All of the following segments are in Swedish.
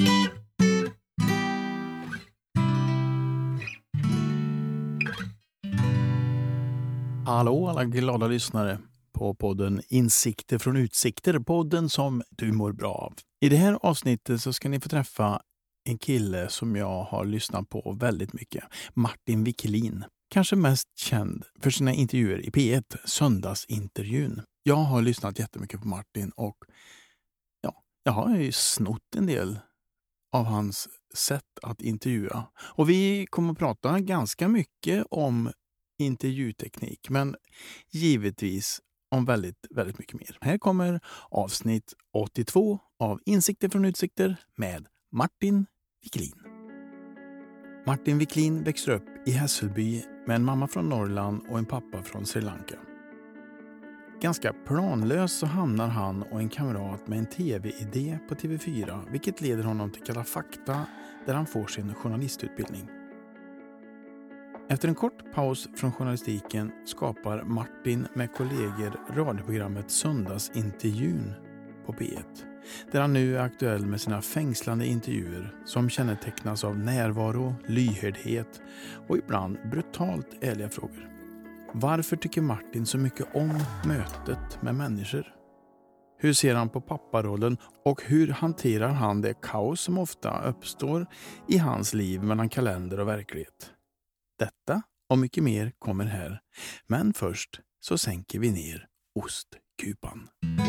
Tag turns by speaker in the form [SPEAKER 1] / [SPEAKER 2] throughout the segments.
[SPEAKER 1] Hallå alla glada lyssnare på podden Insikter från utsikter, podden som du mår bra av. I det här avsnittet så ska ni få träffa en kille som jag har lyssnat på väldigt mycket. Martin Wiklin. Kanske mest känd för sina intervjuer i P1, söndagsintervjun. Jag har lyssnat jättemycket på Martin och jag har ju snott en del av hans sätt att intervjua. Och vi kommer att prata ganska mycket om intervjuteknik, men givetvis om väldigt, väldigt mycket mer. Här kommer avsnitt 82 av Insikter från utsikter med Martin Wiklin. Martin Wiklin växte upp i Hässelby med en mamma från Norrland och en pappa från Sri Lanka. Ganska planlöst så hamnar han och en kamrat med en tv-idé på TV4, vilket leder honom till Kalla fakta där han får sin journalistutbildning. Efter en kort paus från journalistiken skapar Martin med kollegor radioprogrammet Söndagsintervjun på P1, där han nu är aktuell med sina fängslande intervjuer som kännetecknas av närvaro, lyhördhet och ibland brutalt ärliga frågor. Varför tycker Martin så mycket om mötet med människor? Hur ser han på papparollen och hur hanterar han det kaos som ofta uppstår i hans liv mellan kalender och verklighet? Detta och mycket mer kommer här. Men först så sänker vi ner ostkupan.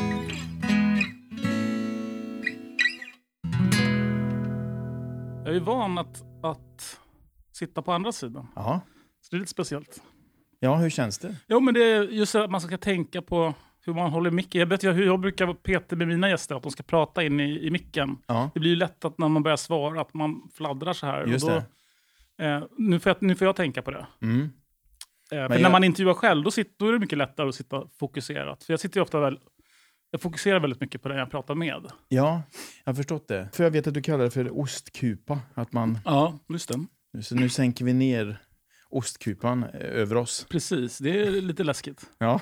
[SPEAKER 2] Jag är van att sitta på andra sidan.
[SPEAKER 1] Ja.
[SPEAKER 2] Så det är lite speciellt.
[SPEAKER 1] Ja, hur känns det?
[SPEAKER 2] Jo, men det är just att man ska tänka på hur man håller micken. Jag vet hur jag brukar peta med mina gäster att de ska prata in i micken. Ja. Det blir ju lätt att när man börjar svara att man fladdrar så här.
[SPEAKER 1] Just
[SPEAKER 2] och då,
[SPEAKER 1] det.
[SPEAKER 2] Nu får jag tänka på det.
[SPEAKER 1] Mm.
[SPEAKER 2] För när man intervjuar själv, då är det mycket lättare att sitta fokuserat. För jag sitter ju ofta jag fokuserar väldigt mycket på det jag pratar med.
[SPEAKER 1] Ja, jag har förstått det. För jag vet att du kallar det för ostkupa. Att man...
[SPEAKER 2] Ja, just det.
[SPEAKER 1] Så nu sänker vi ner ostkupan över oss.
[SPEAKER 2] Precis, det är lite läskigt.
[SPEAKER 1] Ja.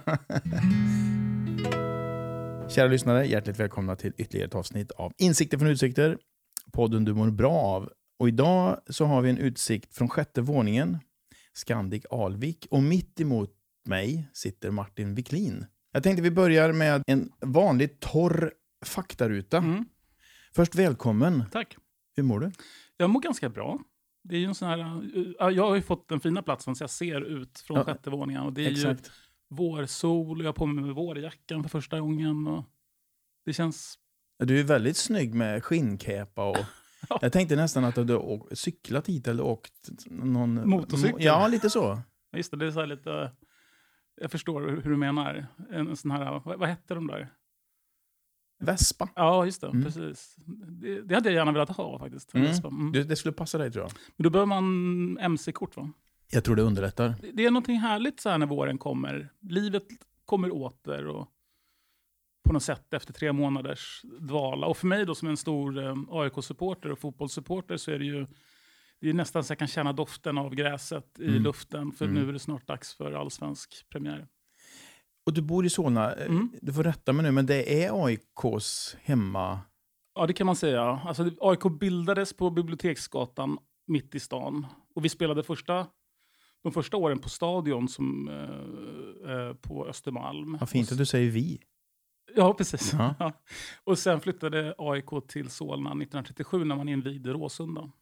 [SPEAKER 1] Kära lyssnare, hjärtligt välkomna till ytterligare ett avsnitt av Insikter från utsikter. Podden du mår bra av. Och idag så har vi en utsikt från 6:e våningen, Scandic Alvik. Och mitt emot mig sitter Martin Wiklin. Jag tänkte vi börjar med en vanlig torr faktaruta. Mm. Först välkommen.
[SPEAKER 2] Tack.
[SPEAKER 1] Hur mår du?
[SPEAKER 2] Jag mår ganska bra. Det är ju en sån här... Jag har ju fått den fina platsen så jag ser ut från 6:e våningen. Och det är ju vårsol och jag har på mig med vårjackan för första gången. Och det känns...
[SPEAKER 1] Du är väldigt snygg med skinnkäpa och... Ja. Jag tänkte nästan att du hade cyklat hit eller åkt någon...
[SPEAKER 2] Motorcykel?
[SPEAKER 1] Ja, lite så.
[SPEAKER 2] Just det är så här lite... Jag förstår hur du menar. En sån här... Vad heter de där?
[SPEAKER 1] Vespa.
[SPEAKER 2] Ja, just det. Precis. Det hade jag gärna velat ha faktiskt. Vespa. Mm.
[SPEAKER 1] Det skulle passa dig, tror jag.
[SPEAKER 2] Men då behöver man MC-kort, va?
[SPEAKER 1] Jag tror det underlättar.
[SPEAKER 2] Det är någonting härligt så här när våren kommer. Livet kommer åter och på något sätt efter 3 månaders dvala. Och för mig då som en stor AIK-supporter och fotbollssupporter så är det är nästan så jag kan känna doften av gräset i luften. För nu är det snart dags för allsvensk premiär.
[SPEAKER 1] Och du bor i Solna, du får rätta mig nu, men det är AIKs hemma...
[SPEAKER 2] Ja, det kan man säga. Alltså, AIK bildades på Biblioteksgatan mitt i stan. Och vi spelade de första åren på stadion som, på Östermalm.
[SPEAKER 1] Vad fint att du säger vi.
[SPEAKER 2] Ja, precis. Ja. Och sen flyttade AIK till Solna 1937 när man invigde Råsunda.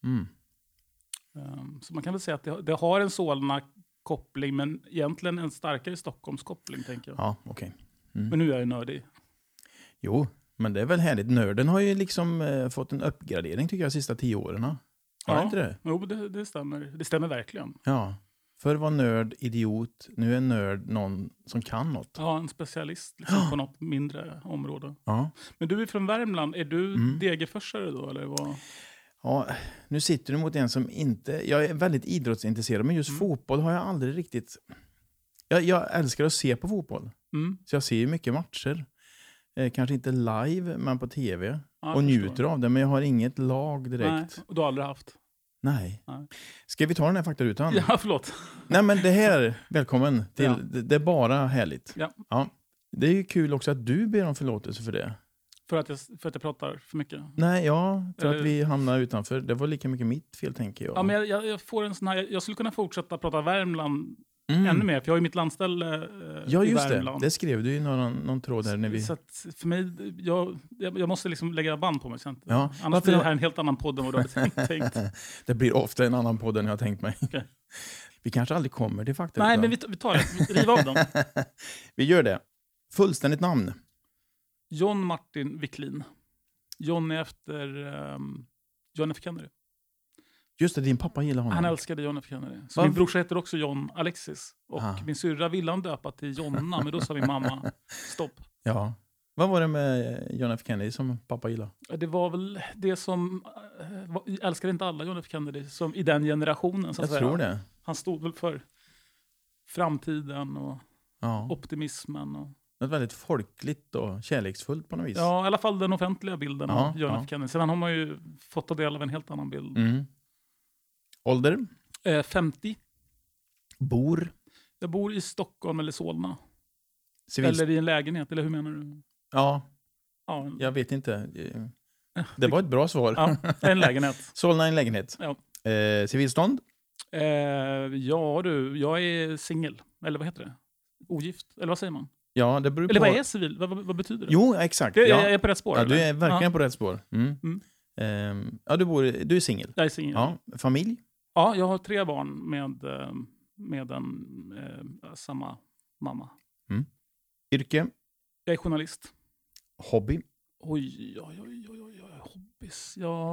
[SPEAKER 2] Så man kan väl säga att det har en Solna-koppling, men egentligen en starkare Stockholmskoppling, tänker jag.
[SPEAKER 1] Ja, okej.
[SPEAKER 2] Men nu är jag nördig.
[SPEAKER 1] Jo, men det är väl härligt. Nörden har ju liksom fått en uppgradering, tycker jag, de sista 10 åren. Har det inte det?
[SPEAKER 2] Jo, det stämmer. Det stämmer verkligen.
[SPEAKER 1] Ja. Förr var nörd idiot, nu är nörd någon som kan något.
[SPEAKER 2] Ja, en specialist liksom, på något mindre område.
[SPEAKER 1] Ja.
[SPEAKER 2] Men du är från Värmland, är du degerförsare då? Eller vad?
[SPEAKER 1] Ja, nu sitter du mot en som inte... Jag är väldigt idrottsintresserad, men just fotboll har jag aldrig riktigt... Jag älskar att se på fotboll. Så jag ser ju mycket matcher. Kanske inte live, men på tv. Ja, och njuter av det, men jag har inget lag direkt.
[SPEAKER 2] Nej, och du har aldrig haft?
[SPEAKER 1] Nej. Ska vi ta den här faktarutan?
[SPEAKER 2] Ja, förlåt.
[SPEAKER 1] Nej, men det här, välkommen till. Ja. Det är bara härligt.
[SPEAKER 2] Ja.
[SPEAKER 1] Det är ju kul också att du ber om förlåtelse för det.
[SPEAKER 2] För att jag pratar för mycket?
[SPEAKER 1] Nej, jag tror att vi hamnar utanför. Det var lika mycket mitt fel, tänker jag.
[SPEAKER 2] Ja, men jag får en sån här... Jag skulle kunna fortsätta prata Värmland ännu mer, för jag har ju mitt landställe i Värmland.
[SPEAKER 1] Det skrev du i någon tråd där. När vi...
[SPEAKER 2] Så att för mig, jag måste liksom lägga band på mig.
[SPEAKER 1] Ja.
[SPEAKER 2] Annars blir det här en helt annan podd än vad du har tänkt.
[SPEAKER 1] Det blir ofta en annan podd än jag har tänkt mig.
[SPEAKER 2] Okay.
[SPEAKER 1] Vi kanske aldrig kommer till fakta.
[SPEAKER 2] Nej, men vi tar det. Vi river av dem.
[SPEAKER 1] Vi gör det. Fullständigt namn.
[SPEAKER 2] John Martin Wiklin. John är efter John F. Kennedy.
[SPEAKER 1] Just det, din pappa gillar honom.
[SPEAKER 2] Han älskade John F. Kennedy. Så min brorsa heter också John Alexis. Och min syrra ville han döpa till Jonna, men då sa min mamma stopp.
[SPEAKER 1] Ja. Vad var det med John F. Kennedy som pappa gillade?
[SPEAKER 2] Det var väl det som... älskade inte alla John F. Kennedy som i den generationen. Så att
[SPEAKER 1] jag tror det.
[SPEAKER 2] Han stod väl för framtiden och optimismen. Och...
[SPEAKER 1] Något väldigt folkligt och kärleksfullt på något vis.
[SPEAKER 2] Ja, i alla fall den offentliga bilden av John F. Kennedy. Sen har man ju fått ta del av en helt annan bild.
[SPEAKER 1] Mm. Ålder?
[SPEAKER 2] 50.
[SPEAKER 1] Bor?
[SPEAKER 2] Jag bor i Stockholm eller Solna. Eller i en lägenhet, eller hur menar du?
[SPEAKER 1] Ja. Jag vet inte. Det var ett bra svar.
[SPEAKER 2] Ja, en lägenhet.
[SPEAKER 1] Solna en lägenhet.
[SPEAKER 2] Ja.
[SPEAKER 1] Civilstånd?
[SPEAKER 2] Ja du, jag är singel. Eller vad heter det? Ogift? Eller vad säger man?
[SPEAKER 1] Ja, det beror på...
[SPEAKER 2] Eller vad är civil? Vad betyder det?
[SPEAKER 1] Jo, exakt.
[SPEAKER 2] Jag är på rätt spår.
[SPEAKER 1] Ja, du är verkligen på rätt spår. Ja, du är singel.
[SPEAKER 2] Jag är singel.
[SPEAKER 1] Ja, familj?
[SPEAKER 2] Ja, jag har 3 barn med samma mamma.
[SPEAKER 1] Yrke?
[SPEAKER 2] Jag är journalist.
[SPEAKER 1] Hobby?
[SPEAKER 2] Oj, hobbys.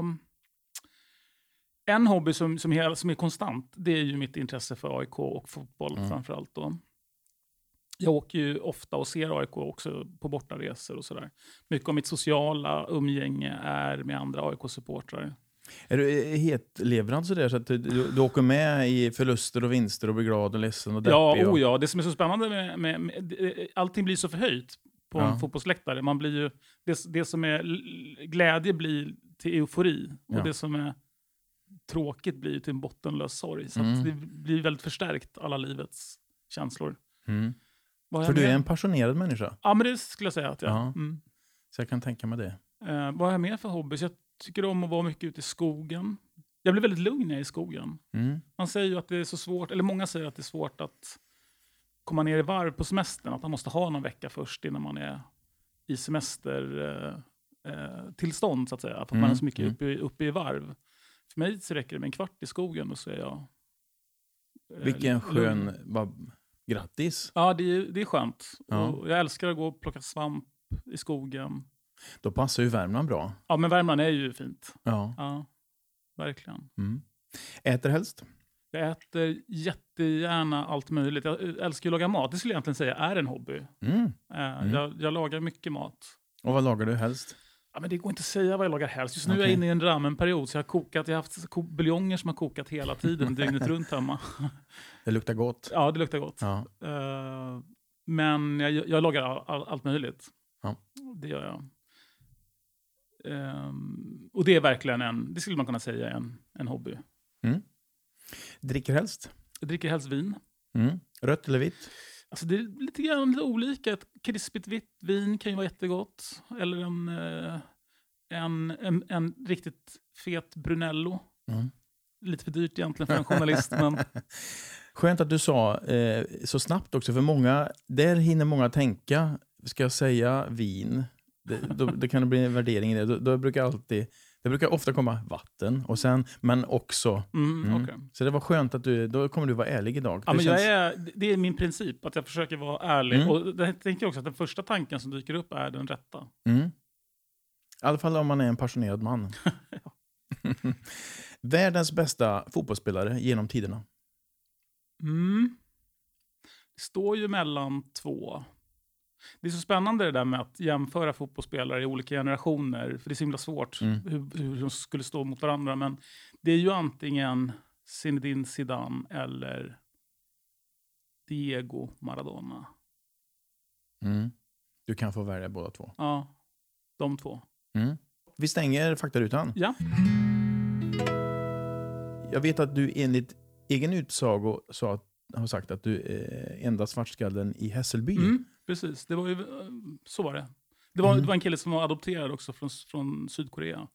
[SPEAKER 2] En hobby som är konstant, det är ju mitt intresse för AIK och fotboll framförallt då. Jag åker ju ofta och ser AIK också på bortaresor och sådär. Mycket av mitt sociala umgänge är med andra AIK-supportrar. Är
[SPEAKER 1] du hetlevrad sådär så att du åker med i förluster och vinster och blir glad och ledsen och deppig?
[SPEAKER 2] Ja, det som är så spännande med allting blir så förhöjt på en fotbollsläktare. Man blir ju, det som är glädje blir till eufori och det som är tråkigt blir till en bottenlös sorg. Så att det blir väldigt förstärkt, alla livets känslor.
[SPEAKER 1] För du är en passionerad människa?
[SPEAKER 2] Ja, men det skulle jag säga att jag är.
[SPEAKER 1] Så jag kan tänka mig det.
[SPEAKER 2] Vad har jag mer för hobby? Jag tycker om att vara mycket ute i skogen. Jag blir väldigt lugn när jag är i skogen. Man säger ju att det är så svårt, eller många säger att det är svårt att komma ner i varv på semestern. Att man måste ha någon vecka först innan man är i semestertillstånd så att säga. För att man är så mycket uppe i varv. För mig så räcker det med en kvart i skogen och så är jag...
[SPEAKER 1] Vilken skön... Grattis!
[SPEAKER 2] Ja, det är skönt. Ja. Och jag älskar att gå och plocka svamp i skogen.
[SPEAKER 1] Då passar ju Värmland bra.
[SPEAKER 2] Ja, men Värmland är ju fint.
[SPEAKER 1] Ja,
[SPEAKER 2] verkligen.
[SPEAKER 1] Äter helst?
[SPEAKER 2] Jag äter jättegärna allt möjligt. Jag älskar att laga mat. Det skulle jag egentligen säga är en hobby. Jag lagar mycket mat.
[SPEAKER 1] Och vad lagar du helst?
[SPEAKER 2] Ja, men det går inte att säga vad jag lagar helst. Just nu är jag inne i en ramenperiod. Så jag har haft buljonger som har kokat hela tiden. Dygnet runt hemma.
[SPEAKER 1] Det luktar gott.
[SPEAKER 2] Ja, det luktar gott.
[SPEAKER 1] Ja.
[SPEAKER 2] Men jag lagar allt möjligt.
[SPEAKER 1] Ja.
[SPEAKER 2] Det gör jag. Och det är verkligen det skulle man kunna säga en hobby.
[SPEAKER 1] Dricker helst? Jag
[SPEAKER 2] dricker helst vin.
[SPEAKER 1] Rött eller vitt?
[SPEAKER 2] Alltså det är lite grann olika. Ett krispigt vitt vin kan ju vara jättegott. Eller en riktigt fet Brunello. Lite för dyrt egentligen för en journalist. Men...
[SPEAKER 1] Skönt att du sa så snabbt också. För där hinner många tänka. Ska jag säga vin? Då kan det bli en värdering i det. Då brukar ofta komma vatten. Och sen, men också...
[SPEAKER 2] Okay.
[SPEAKER 1] Så det var skönt att då kommer du vara ärlig idag.
[SPEAKER 2] Ja, men det är min princip. Att jag försöker vara ärlig. Och jag tänker också att den första tanken som dyker upp är den rätta.
[SPEAKER 1] I alla fall om man är en passionerad man. Världens bästa fotbollsspelare genom tiderna?
[SPEAKER 2] Det står ju mellan 2. Det är så spännande det där med att jämföra fotbollsspelare i olika generationer. För det är så himla svårt hur de skulle stå mot varandra. Men det är ju antingen Zinedine Zidane eller Diego Maradona.
[SPEAKER 1] Du kan få välja båda 2.
[SPEAKER 2] Ja, de 2.
[SPEAKER 1] Vi stänger faktarutan.
[SPEAKER 2] Ja.
[SPEAKER 1] Jag vet att du enligt egen utsago har sagt att du är enda svartskallen i Hässelby.
[SPEAKER 2] Precis, det var ju, så var det. Det var en kille som var adopterad också från Sydkorea.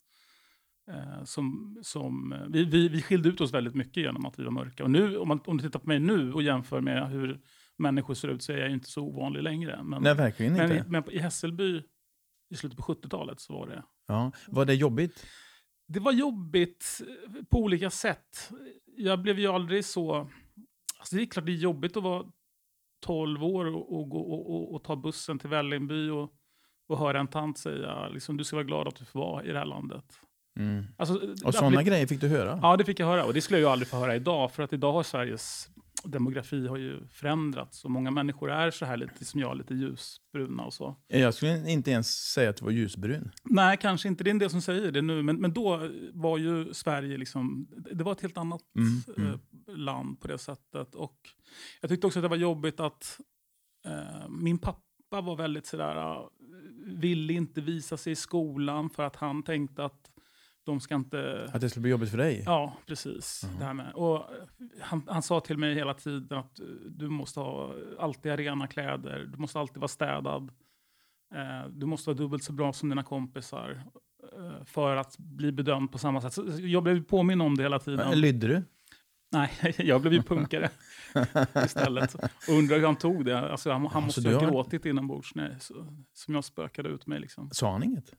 [SPEAKER 2] Vi skilde ut oss väldigt mycket genom att vi var mörka. Och nu, om du tittar på mig nu och jämför med hur människor ser ut, så är jag inte så ovanlig längre.
[SPEAKER 1] Nej, verkligen inte.
[SPEAKER 2] Men i Hässelby i slutet på 70-talet så var det.
[SPEAKER 1] Ja. Var det jobbigt?
[SPEAKER 2] Det var jobbigt på olika sätt. Jag blev ju aldrig så... Alltså det är klart det är jobbigt att vara 12 år och gå och ta bussen till Vällingby och höra en tant säga liksom, du ska vara glad att du får vara i det här landet.
[SPEAKER 1] Mm.
[SPEAKER 2] Alltså,
[SPEAKER 1] och sådana grejer fick du höra?
[SPEAKER 2] Ja, det fick jag höra. Och det skulle jag ju aldrig få höra idag. För att idag har Sveriges demografi har ju förändrats. Och många människor är så här lite som jag, lite ljusbruna och så.
[SPEAKER 1] Jag skulle inte ens säga att du var ljusbrun.
[SPEAKER 2] Nej, kanske inte. Det är en del som säger det nu. Men då var ju Sverige liksom... Det var ett helt annat land på det sättet. Och jag tyckte också att det var jobbigt att min pappa var väldigt sådär... ville inte visa sig i skolan för att han tänkte att de ska inte...
[SPEAKER 1] Att det skulle bli jobbigt för dig?
[SPEAKER 2] Ja, precis. Det här med. Och han sa till mig hela tiden att du måste alltid ha rena kläder. Du måste alltid vara städad. Du måste vara dubbelt så bra som dina kompisar. För att bli bedömd på samma sätt. Så jag blev påminn om det hela tiden.
[SPEAKER 1] Lydde du?
[SPEAKER 2] Nej, jag blev ju punkare istället. Och undrar hur han tog det. Alltså, han måste ha gråtit inombords som jag spökade ut mig. Liksom.
[SPEAKER 1] Sa han inget?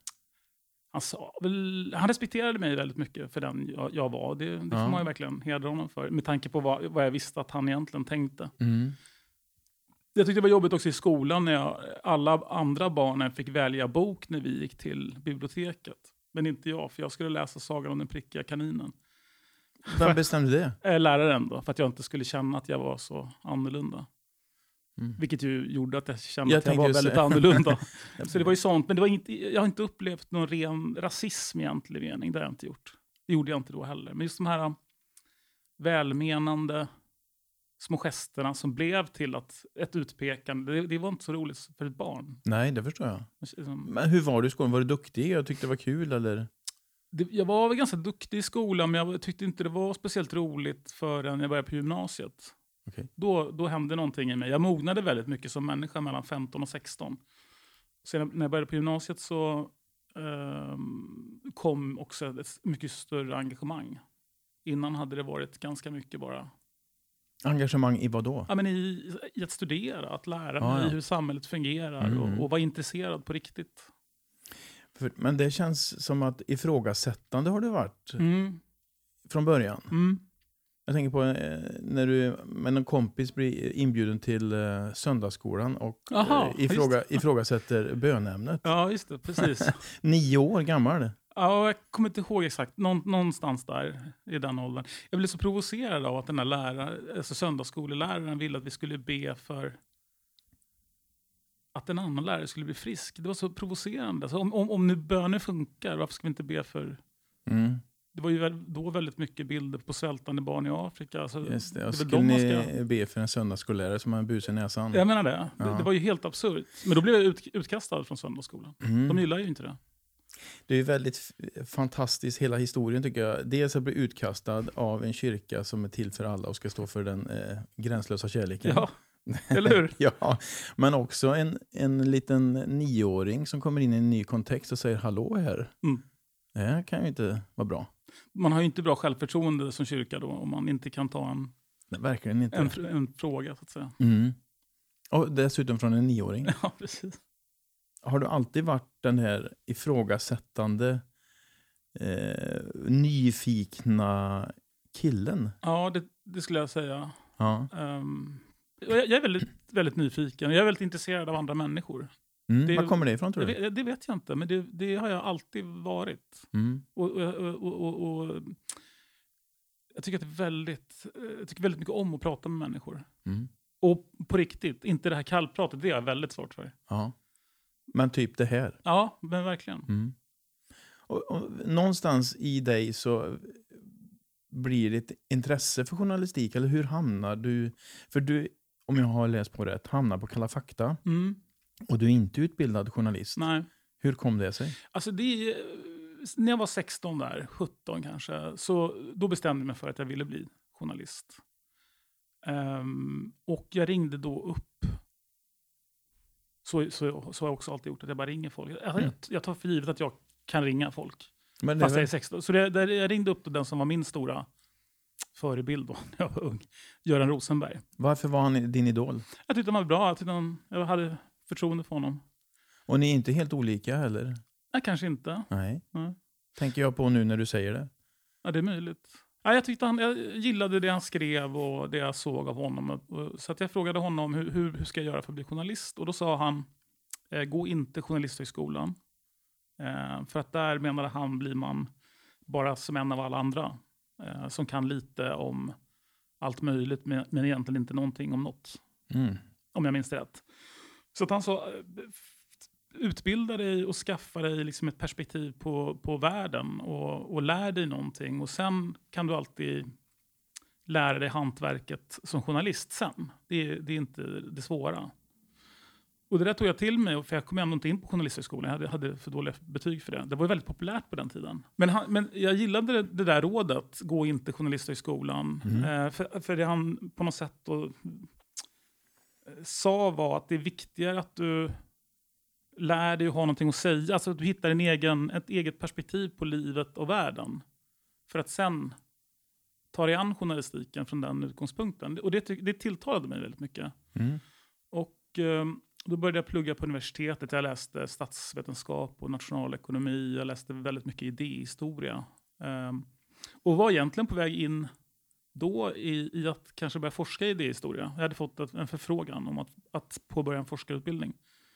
[SPEAKER 2] Han respekterade mig väldigt mycket för den jag var. Det får man ju verkligen hedra honom för. Med tanke på vad jag visste att han egentligen tänkte.
[SPEAKER 1] Mm.
[SPEAKER 2] Jag tyckte det var jobbigt också i skolan när alla andra barnen fick välja bok när vi gick till biblioteket. Men inte jag, för jag skulle läsa Sagan om den prickiga kaninen.
[SPEAKER 1] Vem bestämde det?
[SPEAKER 2] Läraren då, för att jag inte skulle känna att jag var så annorlunda. Vilket ju gjorde att jag kände att jag var väldigt annorlunda. Så det var ju sånt, men det var jag har inte upplevt någon ren rasism i egentlig mening. Det har jag inte gjort. Det gjorde jag inte då heller. Men just de här välmenande små gesterna som blev till ett utpekande, det var inte så roligt för ett barn.
[SPEAKER 1] Nej, det förstår jag. Men hur var du i skolan? Var du duktig? Jag tyckte det var kul, eller?
[SPEAKER 2] Jag var väl ganska duktig i skolan, men jag tyckte inte det var speciellt roligt förrän jag började på gymnasiet.
[SPEAKER 1] Okay.
[SPEAKER 2] Då hände någonting i mig. Jag mognade väldigt mycket som människa mellan 15 och 16. Sen när jag började på gymnasiet så kom också ett mycket större engagemang. Innan hade det varit ganska mycket bara...
[SPEAKER 1] Engagemang i vad då?
[SPEAKER 2] Ja, men i att studera, att lära mig hur samhället fungerar och vara intresserad på riktigt.
[SPEAKER 1] Men det känns som att ifrågasättande har det varit från början. Jag tänker på när du med en kompis blir inbjuden till söndagsskolan och ifrågasätter bönämnet.
[SPEAKER 2] Ja, just det, precis.
[SPEAKER 1] 9 år gammal.
[SPEAKER 2] Ja, jag kommer inte ihåg exakt. Någonstans där i den åldern. Jag blev så provocerad av att den här söndagsskoleläraren ville att vi skulle be för att en annan lärare skulle bli frisk. Det var så provocerande. Så om nu böner funkar, varför ska vi inte be för... Det var ju då väldigt mycket bilder på svältande barn i Afrika. Så
[SPEAKER 1] just det. Och skulle ni be för en söndagsskollärare som har en bus i näsan?
[SPEAKER 2] Jag menar det. Ja. Det var ju helt absurt. Men då blev jag utkastad från söndagsskolan. De gillar ju inte det.
[SPEAKER 1] Det är ju väldigt fantastiskt hela historien, tycker jag. Dels att bli utkastad av en kyrka som är till för alla och ska stå för den gränslösa kärleken.
[SPEAKER 2] Ja, eller hur?
[SPEAKER 1] Ja, men också en liten 9-åring som kommer in i en ny kontext och säger hallå här. Det här kan ju inte vara bra.
[SPEAKER 2] Man har ju inte bra självförtroende som kyrka då om man inte kan ta
[SPEAKER 1] verkligen inte.
[SPEAKER 2] En fråga, så att säga.
[SPEAKER 1] Och dessutom från en 9-åring.
[SPEAKER 2] Ja, precis.
[SPEAKER 1] Har du alltid varit den här ifrågasättande, nyfikna killen?
[SPEAKER 2] Ja, det skulle jag säga.
[SPEAKER 1] Ja.
[SPEAKER 2] Jag är väldigt, väldigt nyfiken. Jag är väldigt intresserad av andra människor.
[SPEAKER 1] Var kommer det ifrån, tror du?
[SPEAKER 2] Det vet jag inte, men det har jag alltid varit. Och jag tycker att jag tycker väldigt mycket om att prata med människor. Och på riktigt, inte det här kallpratet, det är jag väldigt svårt för.
[SPEAKER 1] Ja. Men typ det här.
[SPEAKER 2] Ja, men verkligen.
[SPEAKER 1] Och någonstans i dig så blir det ett intresse för journalistik. Eller hur hamnar du? För du, om jag har läst på rätt, hamnar på Kalla fakta. Och du är inte utbildad journalist.
[SPEAKER 2] Nej.
[SPEAKER 1] Hur kom det sig?
[SPEAKER 2] Alltså när jag var 16 där, 17 kanske, så då bestämde jag mig för att jag ville bli journalist. Och jag ringde då upp Så har jag också alltid gjort, att jag bara ringer folk. Jag tar för givet att jag kan ringa folk.
[SPEAKER 1] Men
[SPEAKER 2] Fast jag är 16. Så jag ringde upp den som var min stora förebild då, när jag var ung. Göran Rosenberg.
[SPEAKER 1] Varför var han din idol?
[SPEAKER 2] Jag tyckte han var bra. Jag hade förtroende för honom.
[SPEAKER 1] Och ni är inte helt olika heller?
[SPEAKER 2] Nej, kanske inte.
[SPEAKER 1] Nej.
[SPEAKER 2] Nej.
[SPEAKER 1] Tänker jag på nu när du säger det.
[SPEAKER 2] Ja, det är möjligt. Ja, jag gillade det han skrev och det jag såg av honom. Så att jag frågade honom hur ska jag göra för att bli journalist? Och då sa han, gå inte journalisthögskolan. För att där menade han blir man bara som en av alla andra. Som kan lite om allt möjligt men egentligen inte någonting om något. Om jag minns det rätt. Så att han sa, utbilda dig och skaffa dig liksom ett perspektiv på världen och lär dig någonting. Och sen kan du alltid lära dig hantverket som journalist sen. Det är inte det svåra. Och det där tog jag till mig, för jag kom ändå inte in på journalisthögskolan. Jag hade för dåliga betyg för det. Det var ju väldigt populärt på den tiden. Men jag gillade det där rådet, gå inte journalisthögskolan. För det han på något sätt då sa var att det är viktigare att du lär dig att ha någonting att säga. Alltså att du hittar ett eget perspektiv på livet och världen. För att sen ta dig an journalistiken från den utgångspunkten. Och det tilltalade mig väldigt mycket. Och då började jag plugga på universitetet. Jag läste statsvetenskap och nationalekonomi. Jag läste väldigt mycket idéhistoria. Och var egentligen på väg in då i att kanske börja forska i idéhistoria. Jag hade fått en förfrågan om att påbörja en forskarutbildning.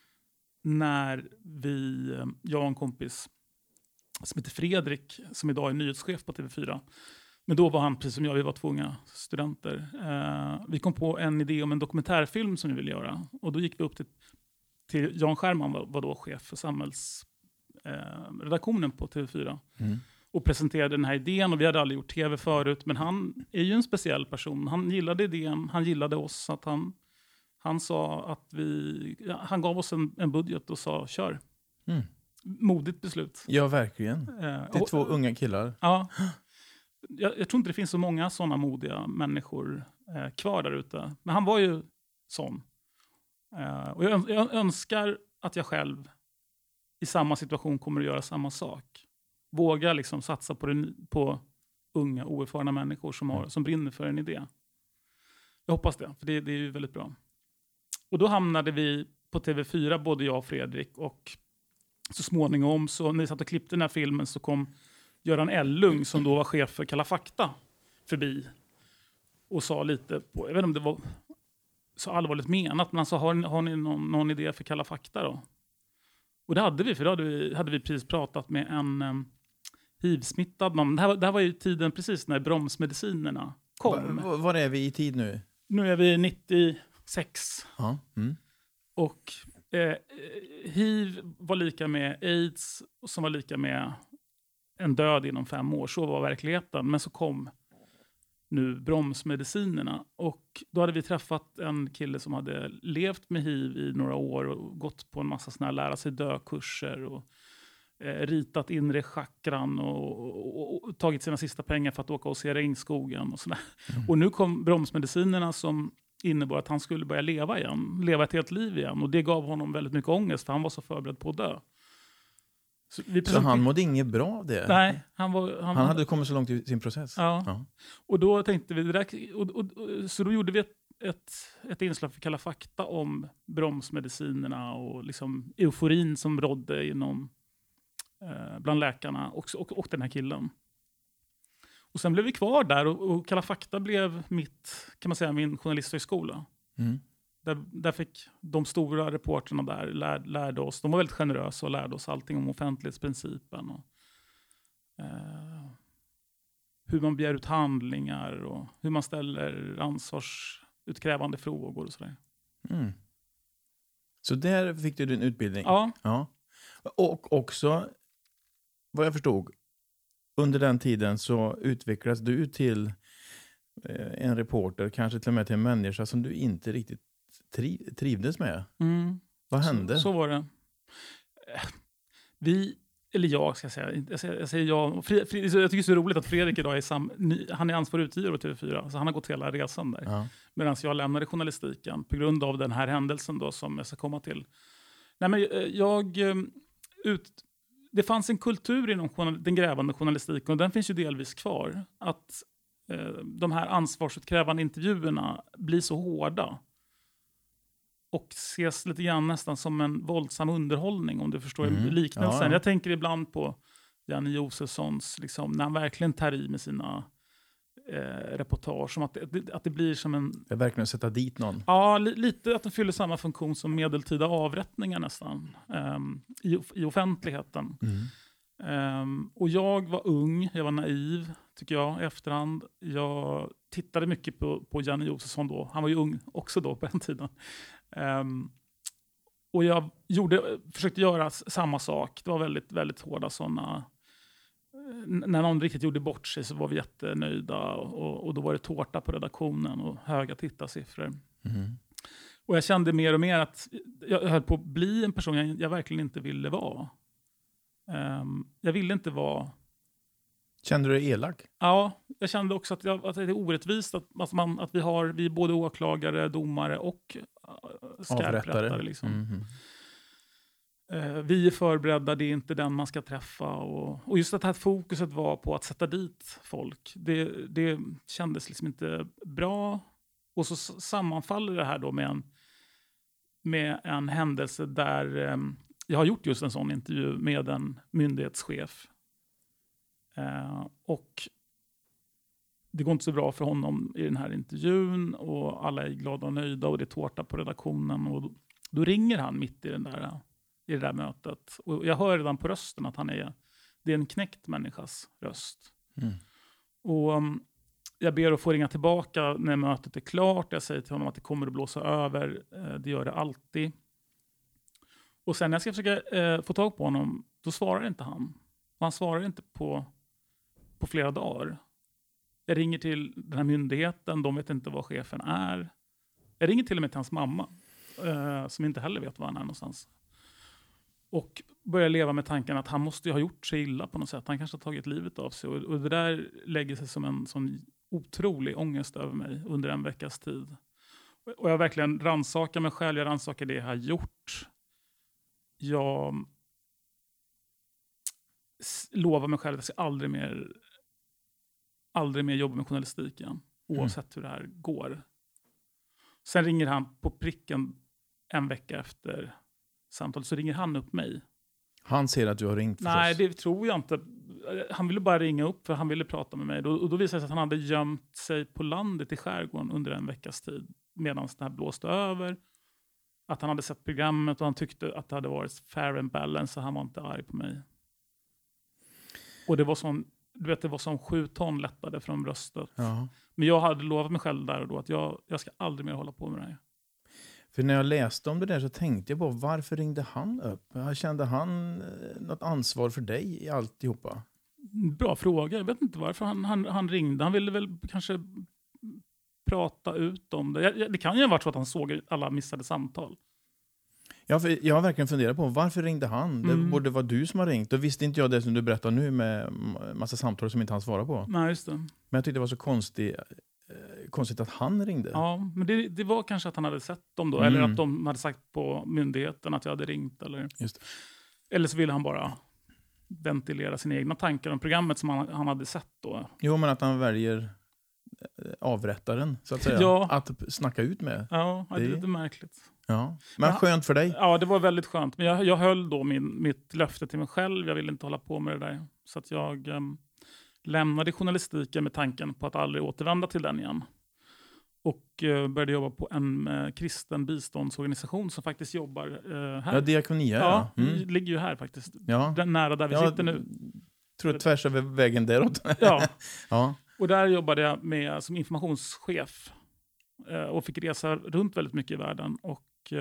[SPEAKER 2] När jag och en kompis som heter Fredrik, som idag är nyhetschef på TV4. Men då var han, precis som jag, vi var 2 unga studenter. Vi kom på en idé om en dokumentärfilm som vi ville göra. Och då gick vi upp till Jan Scherman, var då chef för samhällsredaktionen på TV4. Och presenterade den här idén. Och vi hade aldrig gjort tv förut. Men han är ju en speciell person. Han gillade idén, han gillade oss. Så att han sa att han gav oss en budget och sa, kör. Modigt beslut.
[SPEAKER 1] Ja, verkligen. Det är 2 unga killar.
[SPEAKER 2] Ja. Jag tror inte det finns så många sådana modiga människor kvar där ute. Men han var ju sån. Och jag önskar att jag själv i samma situation kommer att göra samma sak. Våga liksom satsa på unga, oerfarna människor som brinner för en idé. Jag hoppas det, för det är ju väldigt bra. Och då hamnade vi på TV4, både jag och Fredrik. Och så småningom, så när vi satt och klippte den här filmen, så kom Göran Ellung, som då var chef för Kalla fakta, förbi. Och sa lite på, jag vet inte om det var så allvarligt menat, men han sa, har ni någon idé för Kalla fakta då? Och det hade vi, för då hade vi precis pratat med en HIV-smittad man. Det här var ju tiden precis när bromsmedicinerna kom.
[SPEAKER 1] Var är vi i tid nu?
[SPEAKER 2] Nu är vi 96.
[SPEAKER 1] Ja.
[SPEAKER 2] Och HIV var lika med AIDS, som var lika med en död inom 5 år. Så var verkligheten. Men så kom nu bromsmedicinerna. Och då hade vi träffat en kille som hade levt med HIV i några år och gått på en massa såna här lära sig dö-kurser och ritat inre chakran och tagit sina sista pengar för att åka och se regnskogen och sådär. Och nu kom bromsmedicinerna som innebar att han skulle börja leva ett helt liv igen. Och det gav honom väldigt mycket ångest, för han var så förberedd på att dö. Så
[SPEAKER 1] han mådde inget bra av det?
[SPEAKER 2] Nej. Han
[SPEAKER 1] hade kommit så långt i sin process?
[SPEAKER 2] Ja. Och då tänkte vi, så då gjorde vi ett inslag för Kalla fakta om bromsmedicinerna och liksom euforin som rådde bland läkarna och den här killen. Och sen blev vi kvar där och Kalla fakta blev min journalisthögskola. Där fick de stora reporterna där lärde oss, de var väldigt generösa och lärde oss allting om offentlighetsprincipen och hur man begär ut handlingar och hur man ställer ansvarsutkrävande frågor och sådär.
[SPEAKER 1] Så där fick du din utbildning?
[SPEAKER 2] Ja.
[SPEAKER 1] Och också, vad jag förstod, under den tiden så utvecklades du till en reporter, kanske till och med till en människa som du inte riktigt trivdes med. Vad hände?
[SPEAKER 2] Så var det. Jag säger jag. Jag tycker det är så roligt att Fredrik idag han är ansvarig utgivare på TV4. Så han har gått hela resan där. Ja. Medan jag lämnade journalistiken på grund av den här händelsen då, som jag ska komma till. Nej, men det fanns en kultur inom den grävande journalistiken, och den finns ju delvis kvar. Att de här ansvarsutkrävande intervjuerna blir så hårda och ses lite grann nästan som en våldsam underhållning, om du förstår liknelsen.
[SPEAKER 1] Ja.
[SPEAKER 2] Jag tänker ibland på Janne Josefssons, liksom, när han verkligen tar i med sina reportage, som att det blir som en...
[SPEAKER 1] Det är verkligen att sätta dit någon.
[SPEAKER 2] Ja, lite att de fyller samma funktion som medeltida avrättningar nästan, i offentligheten. Och jag var ung, jag var naiv, tycker jag, i efterhand. Jag tittade mycket på Janne Josefsson då. Han var ju ung också då på den tiden. Och jag försökte göra samma sak. Det var väldigt, väldigt hårda sådana. När någon riktigt gjorde bort sig så var vi jättenöjda. Och då var det tårta på redaktionen och höga tittarsiffror. Och jag kände mer och mer att jag höll på att bli en person jag verkligen inte ville vara. Jag ville inte vara...
[SPEAKER 1] Kände du dig elak?
[SPEAKER 2] Ja, jag kände också att det är orättvist att vi är både åklagare, domare och skärprättare. Liksom. Vi är förberedda, det är inte den man ska träffa. Och just att det här fokuset var på att sätta dit folk. Det kändes liksom inte bra. Och så sammanfaller det här då med en händelse där jag har gjort just en sån intervju med en myndighetschef. Och det går inte så bra för honom i den här intervjun, och alla är glada och nöjda och det är tårta på redaktionen, och då ringer han mitt i det där mötet, och jag hör redan på rösten att det är en knäckt människas röst. Och jag ber att få ringa tillbaka när mötet är klart. Jag säger till honom att det kommer att blåsa över, det gör det alltid. Och sen när jag ska försöka få tag på honom, då svarar inte han. Och han svarar inte på flera dagar. Jag ringer till den här myndigheten, de vet inte vad chefen är. Jag ringer till och med till hans mamma, som inte heller vet var han är någonstans. Och börjar leva med tanken att han måste ju ha gjort sig illa på något sätt. Han kanske har tagit livet av sig. Och det där lägger sig som en sån otrolig ångest över mig under en veckas tid. Och jag verkligen rannsakar mig själv, jag rannsakar det jag har gjort. Jag lovar mig själv att jag ska aldrig mer jobba med journalistik igen. Oavsett hur det här går. Sen ringer han på pricken en vecka efter samtalet, så ringer han upp mig.
[SPEAKER 1] Han ser att du har ringt förstås.
[SPEAKER 2] Nej, det tror jag inte. Han ville bara ringa upp för han ville prata med mig. Och då visade det sig att han hade gömt sig på landet i skärgården under en veckas tid. Medan det här blåste över. Att han hade sett programmet och han tyckte att det hade varit fair and balance, så han var inte arg på mig. Och det var som 7 ton lättade från bröstet.
[SPEAKER 1] Ja.
[SPEAKER 2] Men jag hade lovat mig själv där och då att jag ska aldrig mer hålla på med det här.
[SPEAKER 1] För när jag läste om det där så tänkte jag på, varför ringde han upp? Kände han något ansvar för dig i alltihopa?
[SPEAKER 2] Bra fråga. Jag vet inte varför han ringde. Han ville väl kanske prata ut om det. Det kan ju ha varit så att han såg alla missade samtal.
[SPEAKER 1] Ja, för jag har verkligen funderat på, varför ringde han? Det borde vara du som har ringt. Då visste inte jag det som du berättar nu med massa samtal som inte han svarar på.
[SPEAKER 2] Nej, just det.
[SPEAKER 1] Men jag tyckte det var så konstigt att han ringde.
[SPEAKER 2] Ja, men det var kanske att han hade sett dem då. Eller att de hade sagt på myndigheten att jag hade ringt.
[SPEAKER 1] Just det.
[SPEAKER 2] Eller så ville han bara ventilera sina egna tankar om programmet som han hade sett då.
[SPEAKER 1] Jo, men att han väljer avrättaren, så att säga.
[SPEAKER 2] Ja.
[SPEAKER 1] Att snacka ut med.
[SPEAKER 2] Ja, det är lite märkligt.
[SPEAKER 1] Ja. Men skönt för dig.
[SPEAKER 2] Ja, det var väldigt skönt. Men jag höll då mitt löfte till mig själv. Jag ville inte hålla på med det där. Så att jag lämnade journalistiken med tanken på att aldrig återvända till den igen. Och började jobba på en kristen biståndsorganisation som faktiskt jobbar här.
[SPEAKER 1] Ja, Diakonia.
[SPEAKER 2] Ja, ligger ju här faktiskt.
[SPEAKER 1] Ja.
[SPEAKER 2] Den nära där vi sitter nu.
[SPEAKER 1] Tror du tvärs över vägen däråt?
[SPEAKER 2] Ja.
[SPEAKER 1] Ja.
[SPEAKER 2] Och där jobbade jag som informationschef. Och fick resa runt väldigt mycket i världen. Och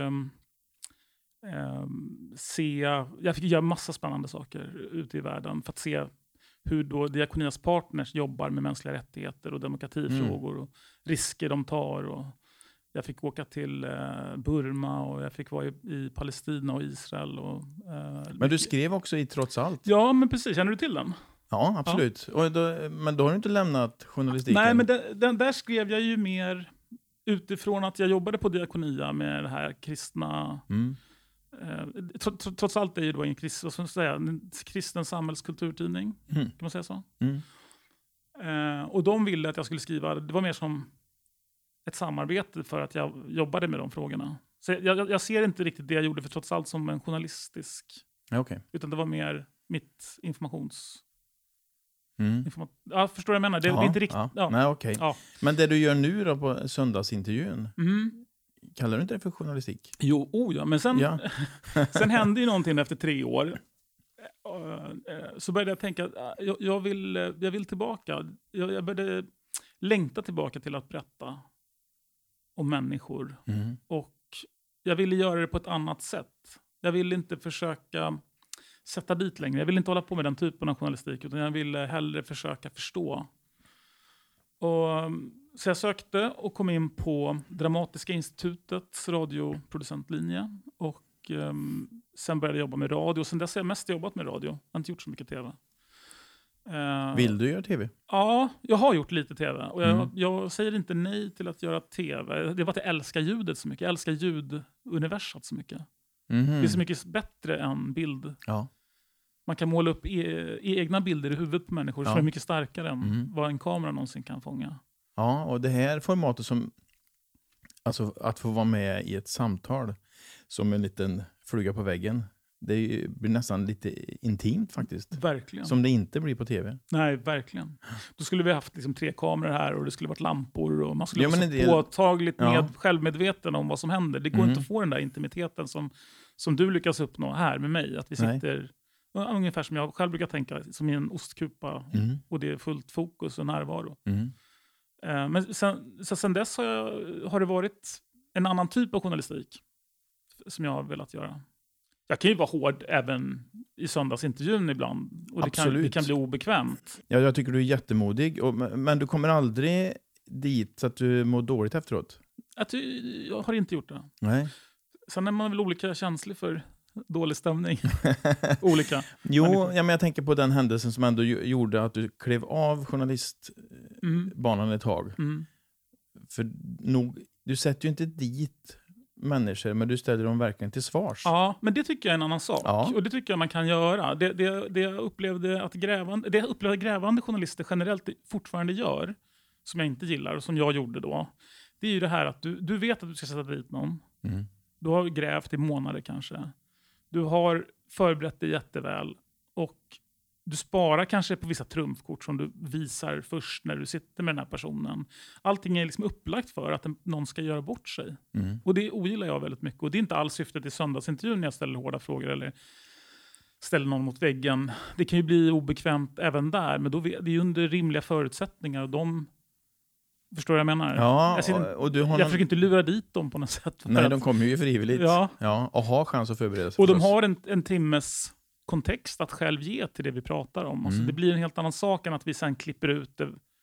[SPEAKER 2] jag fick göra massa spännande saker ute i världen. För att se hur då Diakonias partners jobbar med mänskliga rättigheter och demokratifrågor. Och risker de tar. Och jag fick åka till Burma och jag fick vara i Palestina och Israel.
[SPEAKER 1] Men du skrev också i Trots allt.
[SPEAKER 2] Ja, men precis. Känner du till den?
[SPEAKER 1] Ja, absolut. Ja. Men då har du inte lämnat journalistiken?
[SPEAKER 2] Nej, men den där skrev jag ju mer utifrån att jag jobbade på Diakonia med det här kristna Trots allt är ju då en kristen samhällskulturtidning. Kan man säga så? Och de ville att jag skulle skriva, det var mer som ett samarbete för att jag jobbade med de frågorna. Så jag ser inte riktigt det jag gjorde för trots allt som en journalistisk.
[SPEAKER 1] Okay.
[SPEAKER 2] Utan det var mer mitt ja, förstår du vad jag menar? Det är inte riktigt. Ja.
[SPEAKER 1] Nej, okay. Ja. Men det du gör nu då på söndagsintervjun, kallar du inte det för journalistik?
[SPEAKER 2] Jo, ja. Men sen, sen hände ju någonting efter 3 år. Så började jag tänka att jag vill tillbaka. Jag började längta tillbaka till att berätta om människor. Och jag ville göra det på ett annat sätt. Jag ville inte försöka sätta dit längre. Jag ville inte hålla på med den typen av journalistik, utan jag ville hellre försöka förstå. Så jag sökte och kom in på Dramatiska institutets radioproducentlinje. Och sen började jag jobba med radio. Sen dess har jag mest jobbat med radio. Jag har inte gjort så mycket tv.
[SPEAKER 1] Vill du göra tv?
[SPEAKER 2] Ja, jag har gjort lite tv. Och jag säger inte nej till att göra tv. Det var att jag älskar ljudet så mycket. Jag älskar ljuduniversat så mycket. Det är så mycket bättre än bild. Ja. Man kan måla upp egna bilder i huvudet på människor som är mycket starkare än vad en kamera någonsin kan fånga. Ja,
[SPEAKER 1] och det här formatet som, alltså att få vara med i ett samtal som en liten fluga på väggen, det blir nästan lite intimt faktiskt.
[SPEAKER 2] Verkligen.
[SPEAKER 1] Som det inte blir på tv.
[SPEAKER 2] Nej, verkligen. Då skulle vi haft liksom 3 kameror här och det skulle varit lampor och man skulle vara så påtagligt självmedveten om vad som händer. Det går inte att få den där intimiteten som du lyckas uppnå här med mig. Att vi sitter ungefär som jag själv brukar tänka, som i en ostkupa och det är fullt fokus och närvaro. Men sen dess har det varit en annan typ av journalistik som jag har velat göra. Jag kan ju vara hård även i söndagsintervjun ibland. Och det kan bli obekvämt.
[SPEAKER 1] Ja, jag tycker du är jättemodig. Men du kommer aldrig dit så att du mår dåligt efteråt?
[SPEAKER 2] Jag har inte gjort det.
[SPEAKER 1] Nej.
[SPEAKER 2] Sen är man väl olika känslig för dålig stämning. Olika.
[SPEAKER 1] Jo, men jag tänker på den händelsen som ändå gjorde att du klev av journalistbanan ett tag. För du sätter ju inte dit människor, men du ställer dem verkligen till svars.
[SPEAKER 2] Ja, men det tycker jag är en annan sak. Ja. Och det tycker jag man kan göra. Det jag upplevde att grävande journalister generellt fortfarande gör, som jag inte gillar och som jag gjorde då, det är ju det här att du vet att du ska sätta dit någon. Du har grävt i månader kanske. Du har förberett dig jätteväl och du sparar kanske på vissa trumfkort som du visar först när du sitter med den här personen. Allting är liksom upplagt för att någon ska göra bort sig. Och det ogillar jag väldigt mycket. Och det är inte alls syftet i söndagsintervjun när jag ställer hårda frågor eller ställer någon mot väggen. Det kan ju bli obekvämt även där, men det är ju under rimliga förutsättningar och de... Förstår du vad jag menar?
[SPEAKER 1] Ja,
[SPEAKER 2] jag försöker inte lura dit dem på något sätt.
[SPEAKER 1] Nej, de kommer ju frivilligt. Ja, och har chans att förbereda sig.
[SPEAKER 2] Och de har en timmes kontext att själv ge till det vi pratar om. Alltså, det blir en helt annan sak än att vi sen klipper ut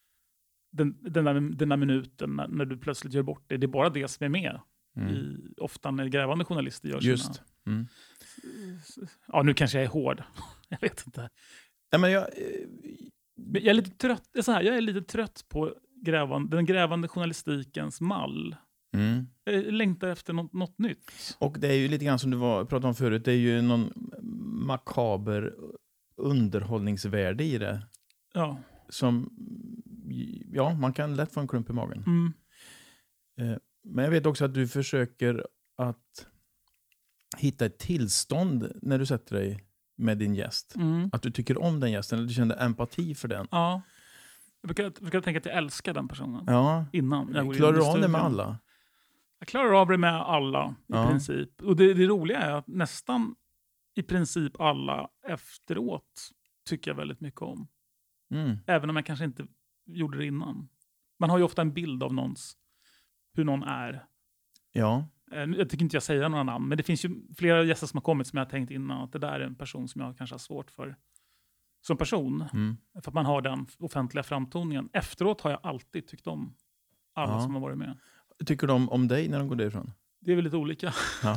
[SPEAKER 2] den där minuten när du plötsligt gör bort det. Det är bara det som är med. Ofta när grävande journalister gör sina... Ja, nu kanske jag är hård. Jag vet inte.
[SPEAKER 1] Nej, men jag
[SPEAKER 2] är lite trött. Jag är lite trött på den grävande journalistikens mall. Jag längtar efter något nytt.
[SPEAKER 1] Och det är ju lite grann som du pratade om förut. Det är ju någon makaber underhållningsvärde i det.
[SPEAKER 2] Ja.
[SPEAKER 1] Som, man kan lätt få en klump i magen. Men jag vet också att du försöker att hitta ett tillstånd när du sätter dig med din gäst. Att du tycker om den gästen eller du känner empati för den.
[SPEAKER 2] Ja. Jag brukar tänka att jag älskar den personen innan jag går in i
[SPEAKER 1] Klarar du av det med alla?
[SPEAKER 2] Jag klarar av det med alla i princip. Och det roliga är att nästan i princip alla efteråt tycker jag väldigt mycket om. Även om jag kanske inte gjorde det innan. Man har ju ofta en bild av hur någon är.
[SPEAKER 1] Ja.
[SPEAKER 2] Jag tycker inte jag säger några namn. Men det finns ju flera gäster som har kommit som jag har tänkt innan att det där är en person som jag kanske har svårt för. Som person. För att man har den offentliga framtoningen. Efteråt har jag alltid tyckt om alla som har varit med.
[SPEAKER 1] Tycker de om dig när de går därifrån?
[SPEAKER 2] Det är väl lite olika.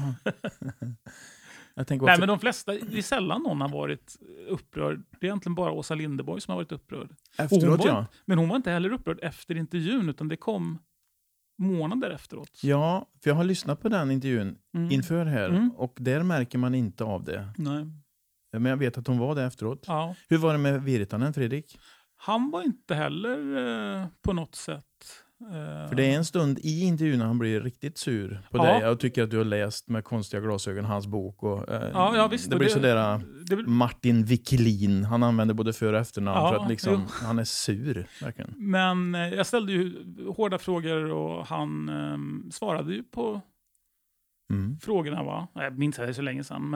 [SPEAKER 1] Jag tänker
[SPEAKER 2] Nej, men de flesta, det är sällan någon har varit upprörd. Det är egentligen bara Åsa Linderborg som har varit upprörd.
[SPEAKER 1] Efteråt,
[SPEAKER 2] Men hon var inte heller upprörd efter intervjun, utan det kom månader efteråt.
[SPEAKER 1] Ja, för jag har lyssnat på den intervjun inför här och där märker man inte av det.
[SPEAKER 2] Nej.
[SPEAKER 1] Men jag vet att hon var det efteråt.
[SPEAKER 2] Ja.
[SPEAKER 1] Hur var det med Virtanen, Fredrik?
[SPEAKER 2] Han var inte heller på något sätt...
[SPEAKER 1] För det är en stund i intervjun när han blir riktigt sur på dig. Jag tycker att du har läst med konstiga glasögon hans bok. Och,
[SPEAKER 2] visst,
[SPEAKER 1] det blir sådär Martin Wiklin. Han använder både för- och efternamn för att liksom, han är sur. Verkligen.
[SPEAKER 2] Men jag ställde ju hårda frågor och han svarade ju på frågorna. Va? Jag minns det så länge sedan.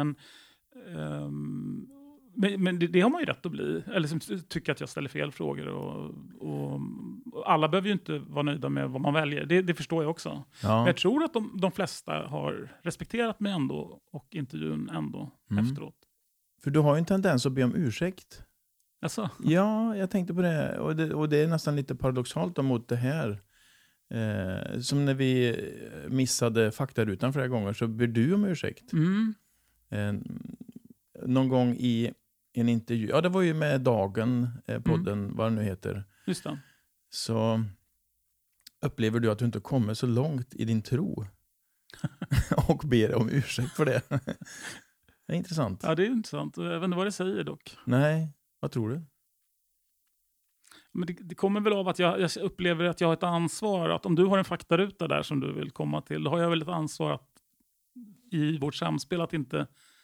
[SPEAKER 2] Men det har man ju rätt att bli. Eller som tycker att jag ställer fel frågor. Och alla behöver ju inte vara nöjda med vad man väljer. Det förstår jag också. Ja. Men jag tror att de flesta har respekterat mig ändå. Och intervjun ändå efteråt.
[SPEAKER 1] För du har ju en tendens att be om ursäkt.
[SPEAKER 2] Alltså.
[SPEAKER 1] Ja, jag tänkte på det. Och det är nästan lite paradoxalt mot det här. Som när vi missade faktarutan flera gånger så ber du om ursäkt. Någon gång i en intervju, ja det var ju med Dagen, podden, vad det nu heter. Just det. Så upplever du att du inte kommer så långt i din tro och ber om ursäkt för det. Det är intressant.
[SPEAKER 2] Ja, det är intressant. Jag vet inte vad det säger dock.
[SPEAKER 1] Nej, vad tror du?
[SPEAKER 2] Men det kommer väl av att jag upplever att jag har ett ansvar. Att om du har en faktaruta där som du vill komma till, då har jag väl ett ansvar att i vårt samspel att inte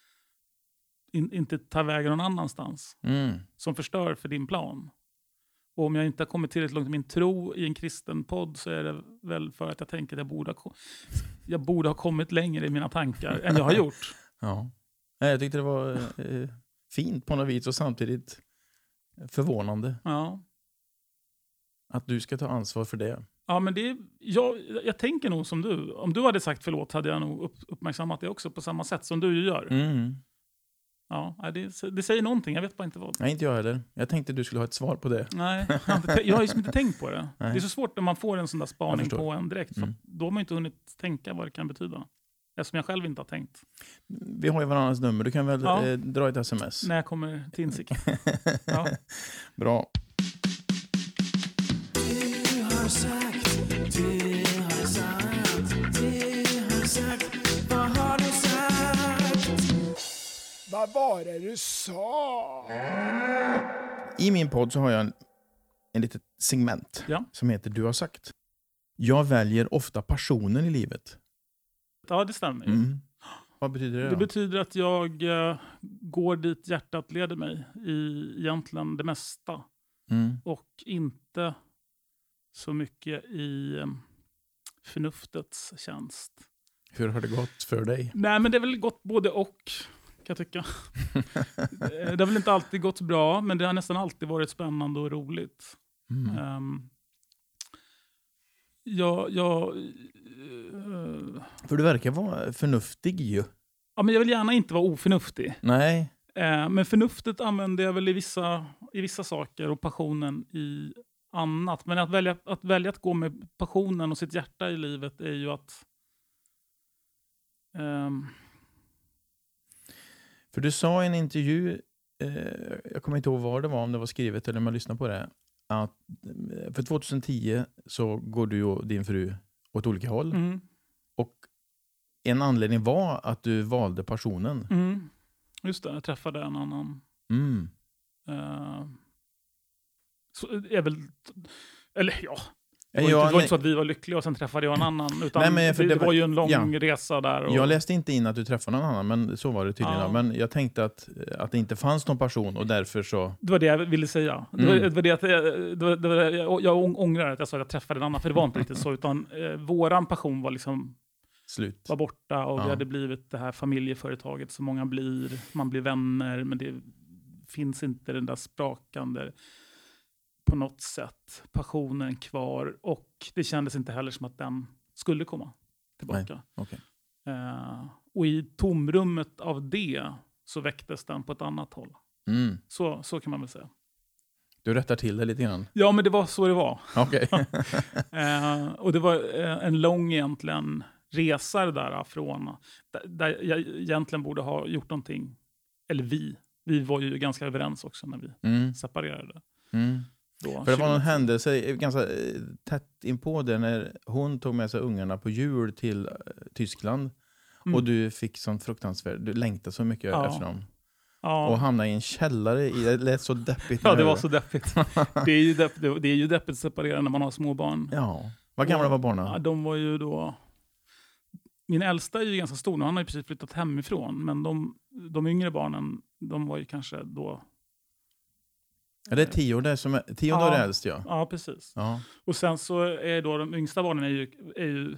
[SPEAKER 2] ta vägen någon annanstans. Som förstör för din plan. Och om jag inte har kommit tillräckligt långt i min tro i en kristen podd så är det väl för att jag tänker att jag borde ha kommit längre i mina tankar än jag har gjort.
[SPEAKER 1] Ja. Jag tyckte det var fint på något vis och samtidigt förvånande.
[SPEAKER 2] Ja.
[SPEAKER 1] Att du ska ta ansvar för det.
[SPEAKER 2] Ja, men jag tänker nog som du. Om du hade sagt förlåt hade jag nog uppmärksammat det också på samma sätt som du gör. Ja, det säger någonting. Jag vet bara inte vad.
[SPEAKER 1] Nej, inte jag heller. Jag tänkte att du skulle ha ett svar på det.
[SPEAKER 2] Nej, jag har ju inte tänkt på det. Nej. Det är så svårt när man får en sån där spaning på en direkt. För då har man inte hunnit tänka vad det kan betyda. Eftersom jag själv inte har tänkt.
[SPEAKER 1] Vi har ju varandras nummer. Du kan väl dra ett sms.
[SPEAKER 2] När jag kommer till insikt. Ja.
[SPEAKER 1] Bra.
[SPEAKER 3] Du har sagt. Vad har du sagt? Vad var det du sa?
[SPEAKER 1] I min podd så har jag en litet segment som heter Du har sagt. Jag väljer ofta passionen i livet.
[SPEAKER 2] Ja, det stämmer.
[SPEAKER 1] Vad betyder det då?
[SPEAKER 2] Det betyder att jag går dit hjärtat leder mig i egentligen det mesta. Och inte så mycket i förnuftets tjänst.
[SPEAKER 1] Hur har det gått för dig?
[SPEAKER 2] Nej, men det har väl gått både och, kan jag tycka. Det har väl inte alltid gått bra, men det har nästan alltid varit spännande och roligt.
[SPEAKER 1] För du verkar vara förnuftig ju.
[SPEAKER 2] Ja, men jag vill gärna inte vara oförnuftig.
[SPEAKER 1] Nej.
[SPEAKER 2] Men förnuftet använder jag väl i vissa saker och passionen i annat. Men att välja att gå med passionen och sitt hjärta i livet är ju att...
[SPEAKER 1] För du sa i en intervju, jag kommer inte ihåg var det var, om det var skrivet eller om man lyssnade på det, att för 2010 så går du och din fru åt olika håll. Och en anledning var att du valde passionen.
[SPEAKER 2] Just det, jag träffade en annan. Så är väl... Eller ja... Det var inte så att vi var lyckliga och sen träffade jag en annan. Utan det var ju en lång resa där. Och...
[SPEAKER 1] Jag läste inte in att du träffade någon annan, men så var det tydligen. Ja. Men jag tänkte att det inte fanns någon passion och därför så... Det var
[SPEAKER 2] det jag ville säga. Jag ångrar att jag sa att jag träffade en annan, för det var inte riktigt så. Utan våran passion var liksom...
[SPEAKER 1] Slut.
[SPEAKER 2] Var borta och vi hade blivit det här familjeföretaget som många blir. Man blir vänner, men det finns inte den där sprakande... på något sätt passionen kvar och det kändes inte heller som att den skulle komma tillbaka.
[SPEAKER 1] Okay.
[SPEAKER 2] Och i tomrummet av det så väcktes den på ett annat håll. Så kan man väl säga.
[SPEAKER 1] Du rättar till det lite grann.
[SPEAKER 2] Ja, men det var så det var.
[SPEAKER 1] Okay.
[SPEAKER 2] Och det var en lång egentligen resa därifrån där jag egentligen borde ha gjort någonting. Eller vi var ju ganska överens också när vi separerade. Då,
[SPEAKER 1] För det var någon
[SPEAKER 2] 2010.
[SPEAKER 1] händelse ganska tätt inpå det när hon tog med sig ungarna på jul till Tyskland. Och du fick sån fruktansvärd, du längtade så mycket efter dem.
[SPEAKER 2] Ja.
[SPEAKER 1] Och hamnade i en källare, det lät så deppigt.
[SPEAKER 2] Ja, det var så deppigt. Det är ju deppigt att separera när man har små barn.
[SPEAKER 1] Ja, vad gamla var barnen?
[SPEAKER 2] Ja, de var ju då... Min äldsta är ju ganska stor, han har ju precis flyttat hemifrån. Men de yngre barnen, de var ju kanske då...
[SPEAKER 1] Ja, det är 10 år, det som är 10 år är äldst, ja.
[SPEAKER 2] Ja, precis.
[SPEAKER 1] Ja.
[SPEAKER 2] Och sen så är då de yngsta barnen är ju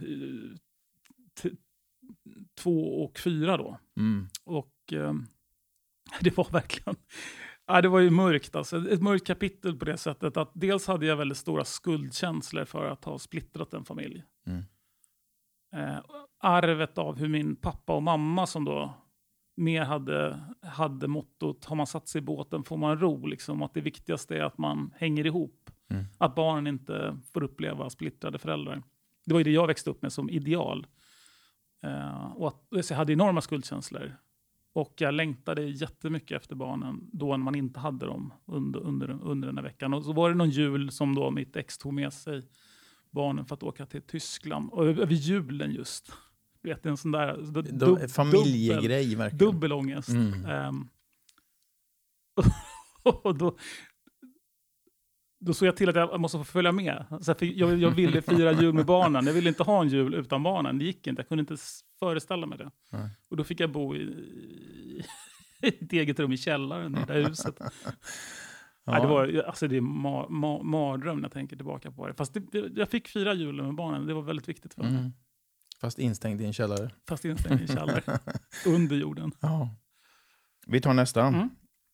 [SPEAKER 2] 2 och 4 då.
[SPEAKER 1] Mm.
[SPEAKER 2] Och det var verkligen... Ja, det var ju mörkt. Alltså. Ett mörkt kapitel på det sättet att dels hade jag väldigt stora skuldkänslor för att ha splittrat en familj.
[SPEAKER 1] Mm.
[SPEAKER 2] Arvet av hur min pappa och mamma som då mer hade mottot, har man satt sig i båten får man ro. Liksom, att det viktigaste är att man hänger ihop.
[SPEAKER 1] Mm.
[SPEAKER 2] Att barnen inte får uppleva splittrade föräldrar. Det var ju det jag växte upp med som ideal. Och att jag hade enorma skuldkänslor. Och jag längtade jättemycket efter barnen då när man inte hade dem under den här veckan. Och så var det någon jul som då mitt ex tog med sig barnen för att åka till Tyskland. Och över julen just. Vet, en sån där
[SPEAKER 1] familjegrej verkligen.
[SPEAKER 2] Dubbel ångest. Och då såg jag till att jag måste få följa med. Så jag ville fira jul med barnen. Jag ville inte ha en jul utan barnen. Det gick inte. Jag kunde inte föreställa mig det.
[SPEAKER 1] Nej.
[SPEAKER 2] Och då fick jag bo i ett eget rum i källaren i det där huset.
[SPEAKER 1] Ja.
[SPEAKER 2] Ja, det är mardröm när jag tänker tillbaka på det. Fast jag fick fira julen med barnen. Det var väldigt viktigt för mig.
[SPEAKER 1] Fast instängd i en källare.
[SPEAKER 2] Under jorden.
[SPEAKER 1] Ja. Vi tar nästa.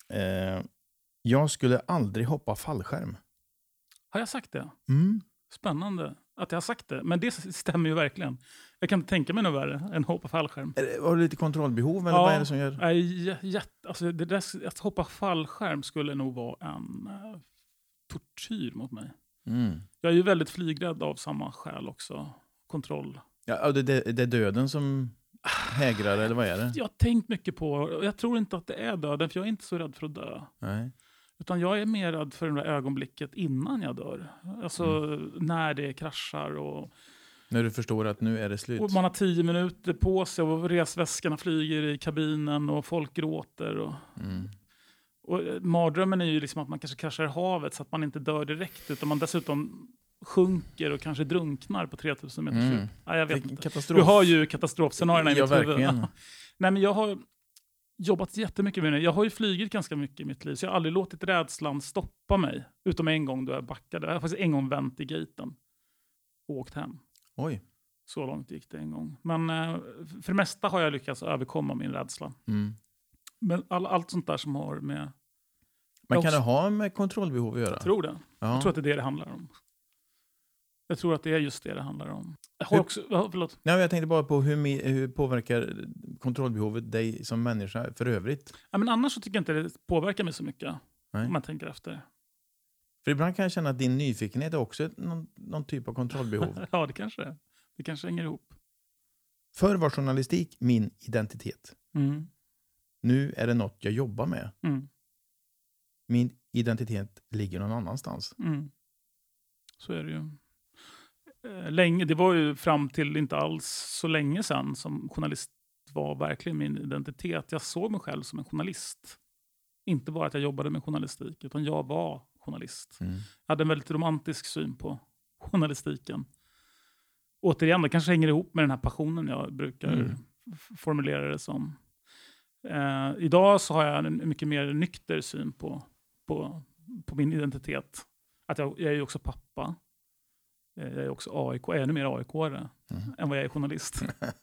[SPEAKER 1] Jag skulle aldrig hoppa fallskärm.
[SPEAKER 2] Har jag sagt det?
[SPEAKER 1] Mm.
[SPEAKER 2] Spännande att jag har sagt det. Men det stämmer ju verkligen. Jag kan tänka mig något värre än hoppa fallskärm.
[SPEAKER 1] Har du lite kontrollbehov eller vad är det som gör?
[SPEAKER 2] Alltså att hoppa fallskärm skulle nog vara en tortyr mot mig.
[SPEAKER 1] Mm.
[SPEAKER 2] Jag är ju väldigt flygrädd av samma skäl också. Kontroll.
[SPEAKER 1] Ja, det är döden som hägrar, eller vad är det?
[SPEAKER 2] Jag har tänkt mycket på, jag tror inte att det är döden, för jag är inte så rädd för att dö.
[SPEAKER 1] Nej.
[SPEAKER 2] Utan jag är mer rädd för det där ögonblicket innan jag dör. Alltså när det kraschar och...
[SPEAKER 1] När du förstår att nu är det slut.
[SPEAKER 2] Och man har 10 minuter på sig och resväskarna flyger i kabinen och folk gråter. Och mardrömmen är ju liksom att man kanske kraschar i havet så att man inte dör direkt, utan man dessutom sjunker och kanske drunknar på 3000 meters djup. Ja, jag vet inte.
[SPEAKER 1] Katastrof.
[SPEAKER 2] Du har ju katastrofscenarierna i mitt huvud.
[SPEAKER 1] Verkligen.
[SPEAKER 2] Nej, men jag har jobbat jättemycket med det. Jag har ju flygit ganska mycket i mitt liv, så jag har aldrig låtit rädslan stoppa mig. Utom en gång då jag backade. Jag har faktiskt en gång vänt i gaten och åkt hem.
[SPEAKER 1] Oj.
[SPEAKER 2] Så långt gick det en gång. Men för det mesta har jag lyckats överkomma min rädsla. Men allt sånt där som har med...
[SPEAKER 1] Men kan det ha med kontrollbehov att göra?
[SPEAKER 2] Jag tror det.
[SPEAKER 1] Ja.
[SPEAKER 2] Jag tror att det är det handlar om. Jag tror att det är just det handlar om. Jag har också... förlåt.
[SPEAKER 1] Nej, jag tänkte bara på hur påverkar kontrollbehovet dig som människa för övrigt?
[SPEAKER 2] Ja, men annars så tycker jag inte det påverkar mig så mycket.
[SPEAKER 1] Nej.
[SPEAKER 2] Om man tänker efter.
[SPEAKER 1] För ibland kan jag känna att din nyfikenhet är också någon typ av kontrollbehov.
[SPEAKER 2] Ja, det kanske är. Det kanske hänger ihop.
[SPEAKER 1] Förr var journalistik min identitet. Nu är det något jag jobbar med. Min identitet ligger någon annanstans.
[SPEAKER 2] Så är det ju. Länge, det var ju fram till inte alls så länge sedan som journalist var verkligen min identitet. Jag såg mig själv som en journalist. Inte bara att jag jobbade med journalistik, utan jag var journalist. Jag hade en väldigt romantisk syn på journalistiken. Återigen, det kanske hänger ihop med den här passionen jag brukar formulera det som. Idag så har jag en mycket mer nykter syn på min identitet. Att jag är ju också pappa. Jag är också AIK. Jag är ännu mer AIK-are än vad jag är journalist.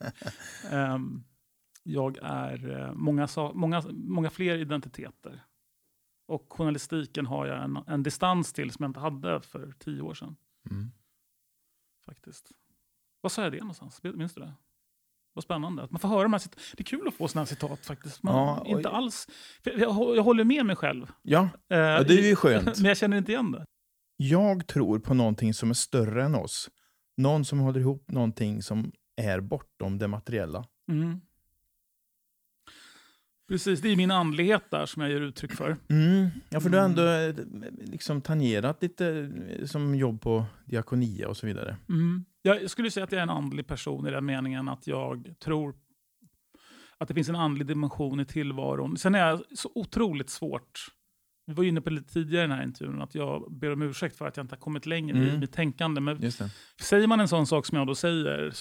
[SPEAKER 2] Jag är många fler identiteter. Och journalistiken har jag en distans till som jag inte hade för 10 år sedan. Faktiskt. Vad sa jag det någonstans? Minns du det? Vad spännande. Att man får höra de här det är kul att få såna här citat faktiskt. Inte alls. Jag håller med mig själv.
[SPEAKER 1] Ja, det är ju skönt.
[SPEAKER 2] Men jag känner inte igen det.
[SPEAKER 1] Jag tror på någonting som är större än oss. Någon som håller ihop någonting som är bortom det materiella.
[SPEAKER 2] Precis, det är min andlighet där som jag ger uttryck för.
[SPEAKER 1] Ja, för du har ändå liksom tangerat lite som jobb på diakonia och så vidare.
[SPEAKER 2] Jag skulle säga att jag är en andlig person i den meningen att jag tror att det finns en andlig dimension i tillvaron. Sen är jag så otroligt svårt. Vi var inne på lite tidigare i den här intervjun att jag ber om ursäkt för att jag inte har kommit längre i mitt tänkande. Men
[SPEAKER 1] Just det.
[SPEAKER 2] säger man en sån sak som jag då säger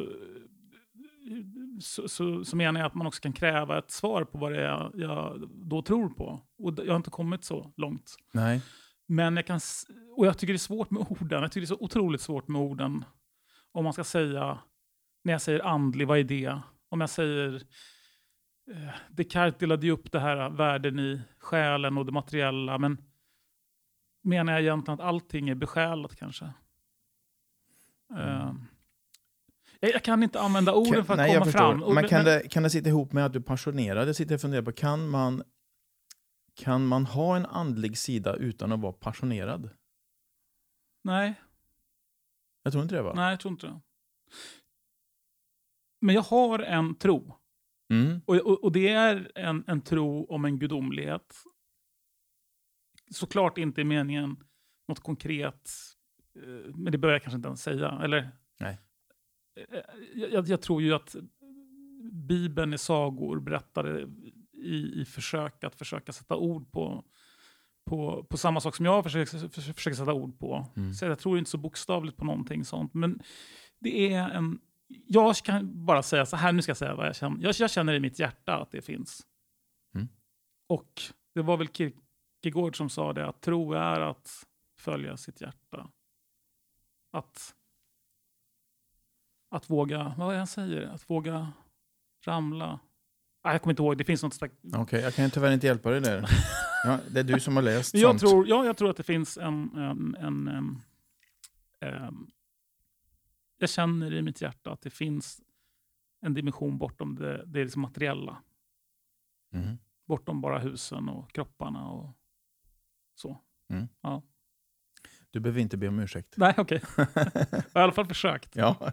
[SPEAKER 2] så menar jag att man också kan kräva ett svar på vad det är jag då tror på. Och jag har inte kommit så långt.
[SPEAKER 1] Nej.
[SPEAKER 2] Men jag tycker det är svårt med orden. Jag tycker det är så otroligt svårt med orden. Om man ska säga, när jag säger andlig, vad är det? Om jag säger Descartes delade ju upp det här världen i själen och det materiella, men menar jag egentligen att allting är besjälat kanske? Jag kan inte använda orden för att komma fram.
[SPEAKER 1] Men kan det sitta ihop med att du är passionerad? Jag sitter och funderar på, kan man ha en andlig sida utan att vara passionerad?
[SPEAKER 2] Nej.
[SPEAKER 1] Jag tror inte det, va?
[SPEAKER 2] Nej, jag tror inte det. Men jag har en tro. Och det är en tro om en gudomlighet. Såklart inte i meningen något konkret. Men det börjar jag kanske inte ens säga. Eller?
[SPEAKER 1] Nej.
[SPEAKER 2] Jag tror ju att Bibeln är sagor berättade i försök att försöka sätta ord på samma sak som jag försöker sätta ord på. Så jag tror inte så bokstavligt på någonting sånt. Men det är jag kan bara säga så här, nu ska jag säga vad jag känner. Jag känner i mitt hjärta att det finns. Och det var väl Kierkegaard som sa det, att tro är att följa sitt hjärta. Att våga, vad är det han säger? Att våga ramla. Jag kommer inte ihåg, det finns något slags...
[SPEAKER 1] Okej, jag kan tyvärr inte hjälpa dig där. Ja, det är du som har läst
[SPEAKER 2] jag
[SPEAKER 1] sånt.
[SPEAKER 2] Jag tror att det finns jag känner i mitt hjärta att det finns en dimension bortom det liksom materiella. Bortom bara husen och kropparna och så. Ja.
[SPEAKER 1] Du behöver inte be om ursäkt.
[SPEAKER 2] Nej, okej. Jag har i alla fall försökt.
[SPEAKER 1] Ja.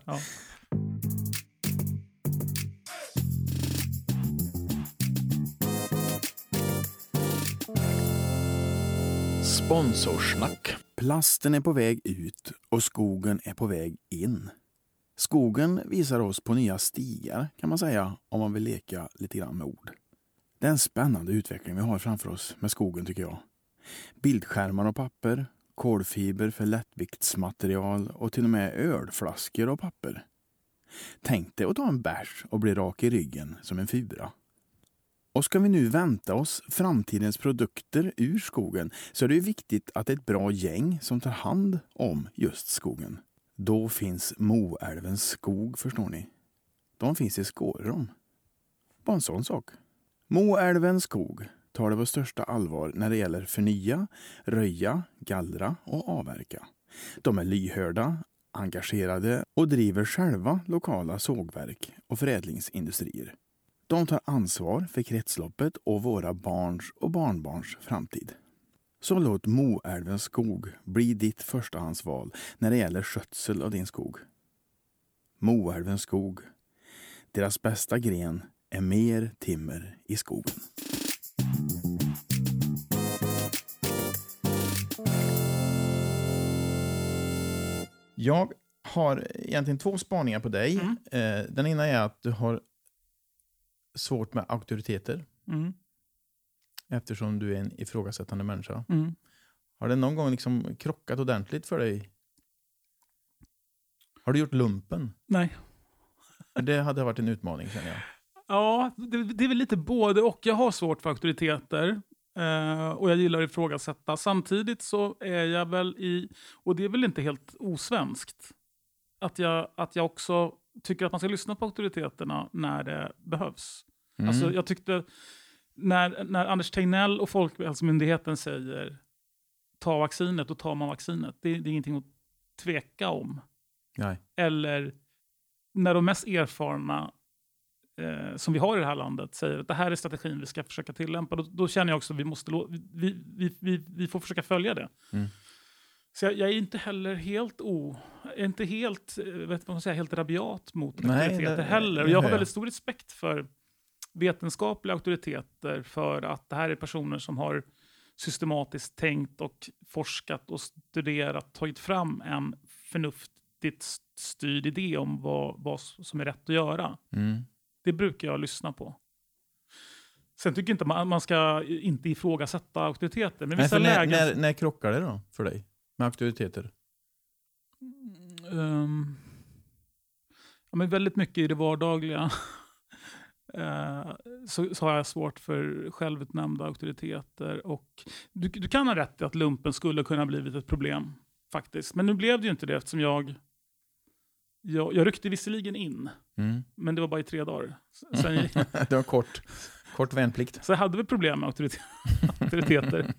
[SPEAKER 1] Sponsorsnack. Plasten är på väg ut och skogen är på väg in. Skogen visar oss på nya stigar, kan man säga, om man vill leka lite grann med ord. Det är en spännande utveckling vi har framför oss med skogen, tycker jag. Bildskärmar och papper, kolfiber för lättviktsmaterial och till och med ölflaskor och papper. Tänk dig att ta en bärs och bli rak i ryggen som en fura. Och ska vi nu vänta oss framtidens produkter ur skogen så är det viktigt att det är ett bra gäng som tar hand om just skogen. Då finns Moälvens skog, förstår ni. De finns i Skårom. Bara en sån sak. Moälvens skog tar det på största allvar när det gäller förnya, röja, gallra och avverka. De är lyhörda, engagerade och driver själva lokala sågverk och förädlingsindustrier. De tar ansvar för kretsloppet och våra barns och barnbarns framtid. Så låt Moälvens skog bli ditt förstahandsval när det gäller skötsel av din skog. Moälvens skog. Deras bästa gren är mer timmer i skogen. Jag har egentligen 2 spaningar på dig. Den ena är att du har svårt med auktoriteter. Eftersom du är en ifrågasättande människa. Har det någon gång liksom krockat ordentligt för dig? Har du gjort lumpen?
[SPEAKER 2] Nej.
[SPEAKER 1] Det hade varit en utmaning, känner jag.
[SPEAKER 2] Ja, det är väl lite både och. Jag har svårt för auktoriteter. Och jag gillar att ifrågasätta. Samtidigt så är jag väl och det är väl inte helt osvenskt, att jag också tycker att man ska lyssna på auktoriteterna när det behövs. Alltså jag tyckte när Anders Tegnell och Folkhälsomyndigheten säger ta vaccinet, då tar man vaccinet. Det är ingenting att tveka om.
[SPEAKER 1] Nej.
[SPEAKER 2] Eller när de mest erfarna som vi har i det här landet säger att det här är strategin vi ska försöka tillämpa, då känner jag också att vi får försöka följa det. Så jag är inte heller helt helt rabiat mot auktoriteter heller. Och jag har väldigt stor respekt för vetenskapliga auktoriteter för att det här är personer som har systematiskt tänkt och forskat och studerat, tagit fram en förnuftigt styrd idé om vad som är rätt att göra. Det brukar jag lyssna på. Sen tycker jag inte man ska inte ifrågasätta auktoriteter. Men vissa lägen...
[SPEAKER 1] när krockar det då för dig med auktoriteter?
[SPEAKER 2] Ja, men väldigt mycket i det vardagliga så har jag svårt för självutnämnda auktoriteter. Och du kan ha rätt i att lumpen skulle kunna blivit ett problem faktiskt. Men nu blev det ju inte det eftersom jag ryckte visserligen in. Men det var bara i 3 dagar. Sen
[SPEAKER 1] det var kort värnplikt.
[SPEAKER 2] Så jag hade vi problem med auktoriteter.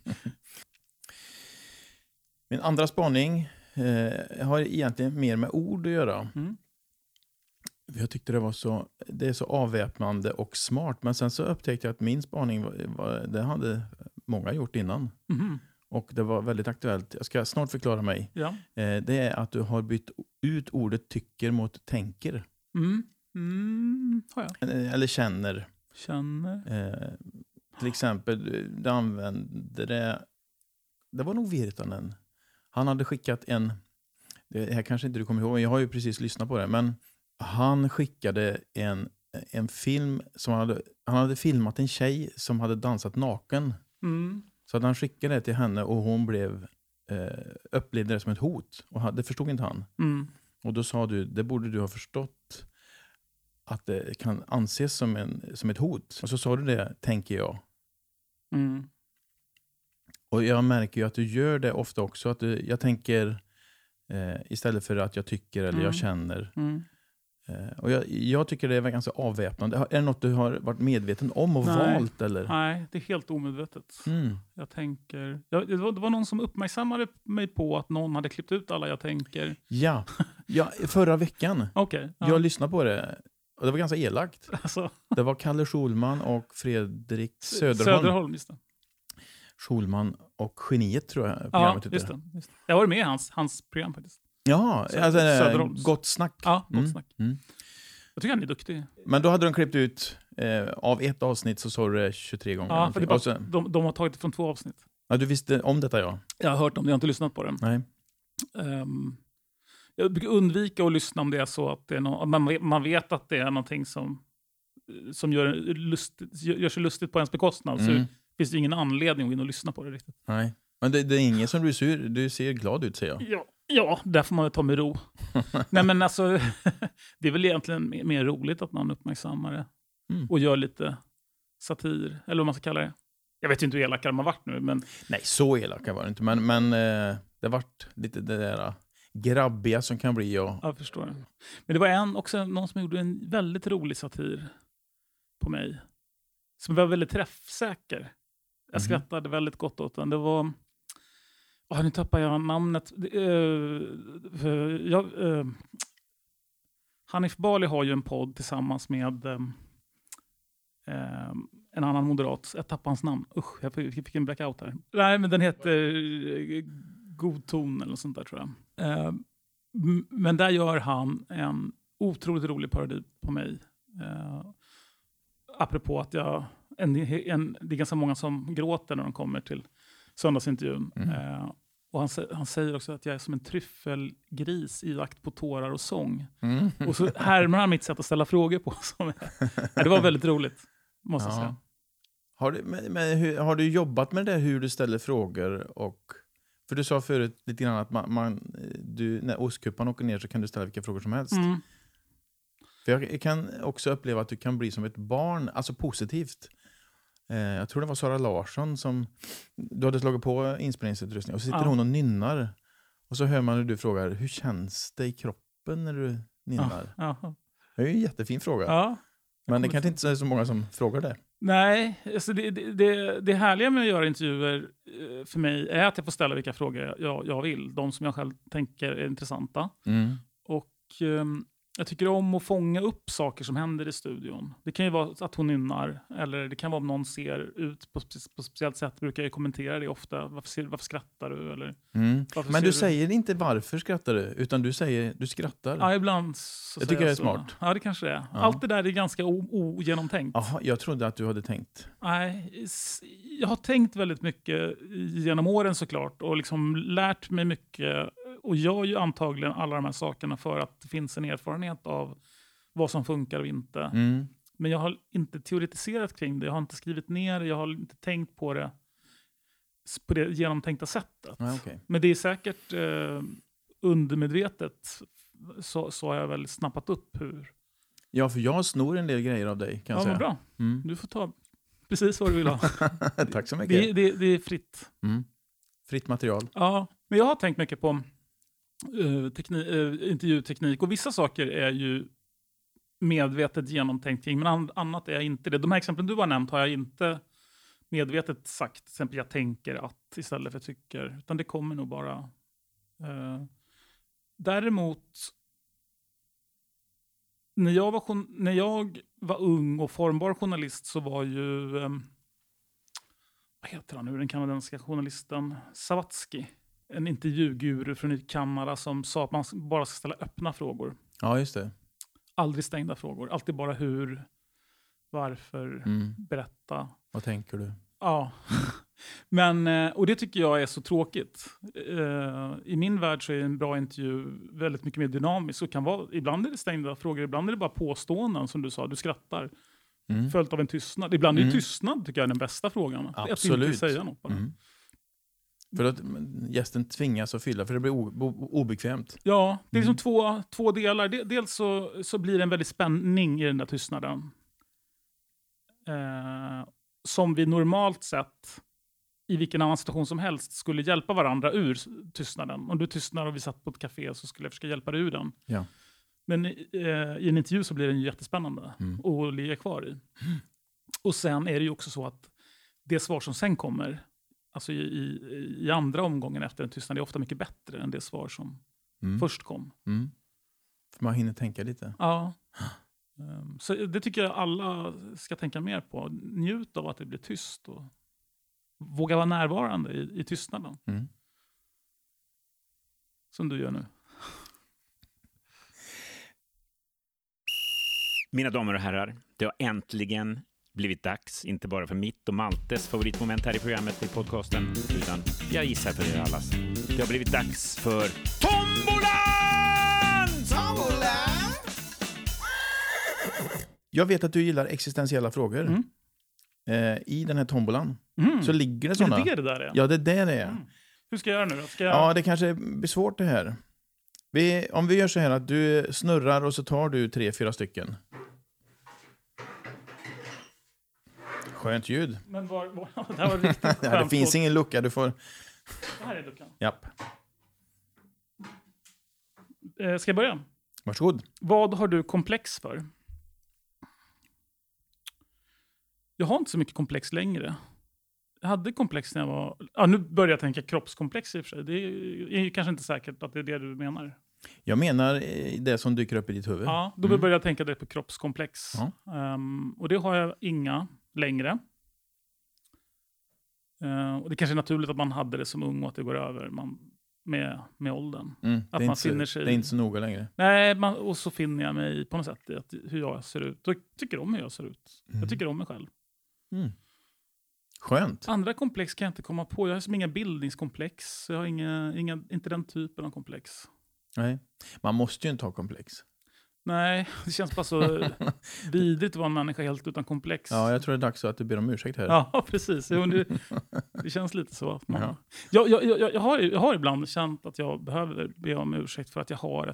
[SPEAKER 1] Min andra spaning har egentligen mer med ord att göra. Jag tyckte det är så avväpnande och smart. Men sen så upptäckte jag att min spaning det hade många gjort innan. Och det var väldigt aktuellt. Jag ska snart förklara mig.
[SPEAKER 2] Ja.
[SPEAKER 1] Det är att du har bytt ut ordet tycker mot tänker.
[SPEAKER 2] Har jag.
[SPEAKER 1] Eller känner. Till exempel, du använde det. Det var nog Virtanen. Han hade skickat det här kanske inte du kommer ihåg, jag har ju precis lyssnat på det, men han skickade en film som han hade filmat en tjej som hade dansat naken. Så att han skickade det till henne och hon upplevde det som ett hot. Och det förstod inte han. Och då sa du, det borde du ha förstått, att det kan anses som ett hot. Och så sa du det, tänker jag. Och jag märker ju att du gör det ofta också. Att jag tänker istället för att jag tycker eller jag känner. Och jag tycker det är ganska avväpnande. Är det något du har varit medveten om och valt? Eller?
[SPEAKER 2] Nej, det är helt omedvetet. Jag tänker... Det var någon som uppmärksammade mig på att någon hade klippt ut alla jag tänker.
[SPEAKER 1] Ja, förra veckan.
[SPEAKER 2] Okay,
[SPEAKER 1] Jag lyssnade på det. Och det var ganska elakt.
[SPEAKER 2] Alltså.
[SPEAKER 1] Det var Kalle Schulman och Fredrik Söderholm.
[SPEAKER 2] Just det.
[SPEAKER 1] Schulman och Geniet tror jag programmet
[SPEAKER 2] heter. Just det. Jag var med i hans program faktiskt.
[SPEAKER 1] Ja, alltså Gott snack.
[SPEAKER 2] Ja, Gott snack. Jag tycker han är duktig.
[SPEAKER 1] Men då hade de klippt ut av ett avsnitt så såg det 23 gånger.
[SPEAKER 2] Ja, för de har tagit det från 2 avsnitt.
[SPEAKER 1] Ja, du visste om detta, ja.
[SPEAKER 2] Jag har hört om det, jag har inte lyssnat på det.
[SPEAKER 1] Nej.
[SPEAKER 2] Jag brukar undvika att lyssna om det är så att det är man vet att det är någonting som gör sig lustigt på ens bekostnad. Så finns det ingen anledning att gå in och lyssna på det riktigt.
[SPEAKER 1] Nej, men det är ingen som du sur. Du ser glad ut, säger jag.
[SPEAKER 2] Ja, där får man väl ta med ro. Nej, men alltså, det är väl egentligen mer roligt att man uppmärksammar det. Och gör lite satir, eller vad man ska kalla det. Jag vet inte hur elaka de har varit nu, men... Nej,
[SPEAKER 1] så elaka var det inte. Men det har varit lite det där grabbiga som kan bli.
[SPEAKER 2] Jag förstår. Men det var också någon som gjorde en väldigt rolig satir på mig. Som var väldigt träffsäker. Jag skrattade väldigt gott åt den. Det var... nu tappar jag namnet. Hanif Bali har ju en podd tillsammans med en annan moderat. Jag tappar hans namn. Jag fick en blackout här. Nej, men den heter God ton eller något sånt där, tror jag. Men där gör han en otroligt rolig parodi på mig. Apropå att det är ganska många som gråter när de kommer till söndagsintervjun. Och han säger också att jag är som en tryffelgris i jakt på tårar och sång. Och så härmar han mitt sätt att ställa frågor på. Det var väldigt roligt, måste jag säga.
[SPEAKER 1] Har du jobbat med det, hur du ställer frågor? För du sa förut lite grann att när Ostkuppan åker ner så kan du ställa vilka frågor som helst. För jag kan också uppleva att du kan bli som ett barn, alltså positivt. Jag tror det var Sara Larsson som du hade slagit på inspelningsutrustning och så sitter hon och nynnar och så hör man hur du frågar, hur känns det i kroppen när du nynnar? Det är ju en jättefin fråga. Men det kanske inte är så många som frågar det. Nej,
[SPEAKER 2] alltså det härliga med att göra intervjuer för mig är att jag får ställa vilka frågor jag vill. De som jag själv tänker är intressanta. Och Jag tycker om att fånga upp saker som händer i studion. Det kan ju vara att hon nynnar, eller det kan vara om någon ser ut på ett speciellt sätt. Brukar jag kommentera det ofta. Varför skrattar du? Eller,
[SPEAKER 1] Men du säger inte varför skrattar du, utan du säger du skrattar.
[SPEAKER 2] Ja, ibland så
[SPEAKER 1] jag tycker det är smart.
[SPEAKER 2] Ja, det kanske det är.
[SPEAKER 1] Ja.
[SPEAKER 2] Allt det där är ganska ogenomtänkt.
[SPEAKER 1] Jaha, jag trodde att du hade tänkt.
[SPEAKER 2] Nej, jag har tänkt väldigt mycket genom åren såklart. Och liksom lärt mig mycket. Och gör ju antagligen alla de här sakerna för att det finns en erfarenhet av vad som funkar och inte. Men jag har inte teoretiserat kring det. Jag har inte skrivit ner det. Jag har inte tänkt på det genomtänkta sättet.
[SPEAKER 1] Okay.
[SPEAKER 2] Men det är säkert undermedvetet så har jag väl snappat upp hur.
[SPEAKER 1] Ja, för jag snor en del grejer av dig, kan jag säga.
[SPEAKER 2] Bra. Du får ta precis vad du vill ha.
[SPEAKER 1] Tack så mycket.
[SPEAKER 2] Det är fritt.
[SPEAKER 1] Fritt material.
[SPEAKER 2] Ja, men jag har tänkt mycket på intervjuteknik. Och vissa saker är ju medvetet genomtänkt kring, men annat är inte det. De här exemplen du har nämnt har jag inte medvetet sagt. Till exempel jag tänker att istället för tycker. Utan det kommer nog bara. Däremot när jag var ung och formbar journalist så var ju vad heter han nu, den kanadensiska journalisten Savatsky, en intervjuguru från Kanada som sa att man bara ska ställa öppna frågor.
[SPEAKER 1] Ja, just det.
[SPEAKER 2] Aldrig stängda frågor. Alltid bara hur, varför, berätta.
[SPEAKER 1] Vad tänker du?
[SPEAKER 2] Ja. Men, och det tycker jag är så tråkigt. I min värld så är en bra intervju väldigt mycket mer dynamisk. Och kan vara, ibland är det stängda frågor, ibland är det bara påståenden som du sa. Du skrattar. Följt av en tystnad. Ibland är tystnad tycker jag är den bästa frågan.
[SPEAKER 1] Absolut.
[SPEAKER 2] Att inte säga något bara.
[SPEAKER 1] För att gästen tvingas att fylla, för det blir obekvämt.
[SPEAKER 2] Ja, det är liksom två delar. Dels så blir det en väldigt spänning i den där tystnaden. Som vi normalt sett i vilken annan situation som helst skulle hjälpa varandra ur tystnaden. Om du tystnar och vi satt på ett café så skulle jag försöka hjälpa dig ur den.
[SPEAKER 1] Ja.
[SPEAKER 2] Men i en intervju så blir den ju jättespännande att ligga kvar i. Och sen är det ju också så att det svar som sen kommer, alltså i andra omgången efter en tystnad, är ofta mycket bättre än det svar som först kom.
[SPEAKER 1] För man hinner tänka lite.
[SPEAKER 2] Ja. Så det tycker jag alla ska tänka mer på. Njut av att det blir tyst och våga vara närvarande i tystnaden. Som du gör nu.
[SPEAKER 4] Mina damer och herrar, det har äntligen blivit dags, inte bara för mitt och Maltes favoritmoment här i programmet i podcasten, utan jag gissar för er allas. Det har blivit dags för Tombolan!
[SPEAKER 3] Tombolan!
[SPEAKER 1] Jag vet att du gillar existentiella frågor. I den här tombolan så ligger det sådana.
[SPEAKER 2] Är det där är?
[SPEAKER 1] Ja, det där är.
[SPEAKER 2] Hur ska jag göra nu då?
[SPEAKER 1] Ja, det kanske blir svårt det här. Om vi gör så här att du snurrar och så tar du 3-4 stycken. Skönt ljud.
[SPEAKER 2] Men det här var riktigt skönt.
[SPEAKER 1] Det finns ingen lucka, du får...
[SPEAKER 2] Det här är luckan.
[SPEAKER 1] Japp.
[SPEAKER 2] Ska jag börja?
[SPEAKER 1] Varsågod.
[SPEAKER 2] Vad har du komplex för? Jag har inte så mycket komplex längre. Jag hade komplex när jag var... Ja, nu börjar jag tänka kroppskomplex i och för sig. Det är ju kanske inte säkert att det är det du menar.
[SPEAKER 1] Jag menar det som dyker upp i ditt huvud.
[SPEAKER 2] Ja, då börjar jag tänka det på kroppskomplex.
[SPEAKER 1] Ja.
[SPEAKER 2] Och det har jag inga längre. Och det kanske är naturligt att man hade det som ung och att det går över med åldern. Att man finner sig...
[SPEAKER 1] Det är inte så noga längre.
[SPEAKER 2] Nej, och så finner jag mig på något sätt i hur jag ser ut. Jag tycker om hur jag ser ut. Jag tycker om mig själv.
[SPEAKER 1] Skönt.
[SPEAKER 2] Andra komplex kan jag inte komma på. Jag har som inga bildningskomplex. Jag har inte den typen av komplex.
[SPEAKER 1] Nej, man måste ju inte ha komplex.
[SPEAKER 2] Nej, det känns bara så vidrigt att vara en människa helt utan komplex.
[SPEAKER 1] Ja, jag tror det är dags att du ber om ursäkt här.
[SPEAKER 2] Ja, precis. Det känns lite så. Att man... Jag har ibland känt att jag behöver be om ursäkt för att jag har